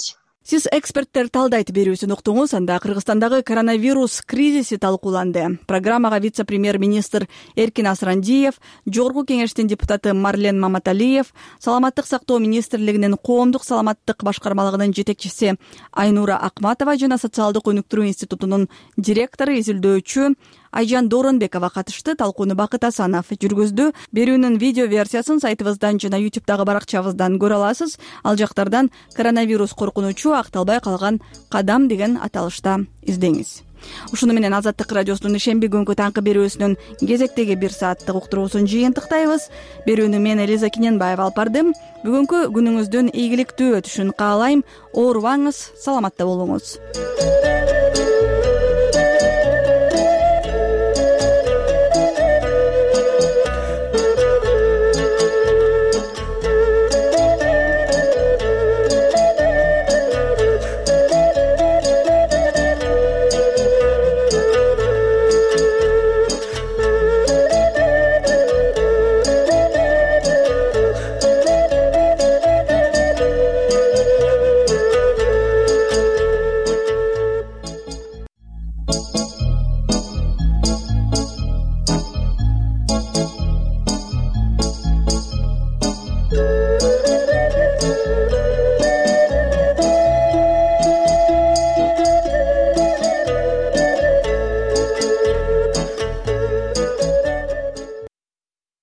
Сиз эксперттер талдайт берүүсүн уктуңуз. Анда Кыргызстандагы коронавирус кризиси талкууланды. Программага вице-премьер-министр Эркин Асрандиев, Жогорку кеңештин депутаты Марлен Маматалиев, Саламаттык сактоо министрлигинин коомдук саламаттык башкармалыгынын жетекчиси Айнура Акматова жана Социалдык өнүктүрүү институтунун директору изилдөөчү Айжан Доронбекова катышты. Талкууну Бакыт Асанов жүргүздү. Берүүнүн видео версиясын сайтыбыздан жана ютубтагы баракчабыздан көрө аласыз. Ал жактардан коронавирус коркунучу акталбай калган кадам деген аталышта издеңиз. Ушуну менен Азаттык радиосунун ишемби күнгү таңкы берүүсүнүн кезектеги бир сааттык уктуруусун жыйынтыктайбыз. Берүүнү мен Элиза Киненбаева алып бардым. Бүгүнкү күнүңүздүн ийгиликтүү өтүшүн каалайм. Оорубаңыз, саламатта болуңуз.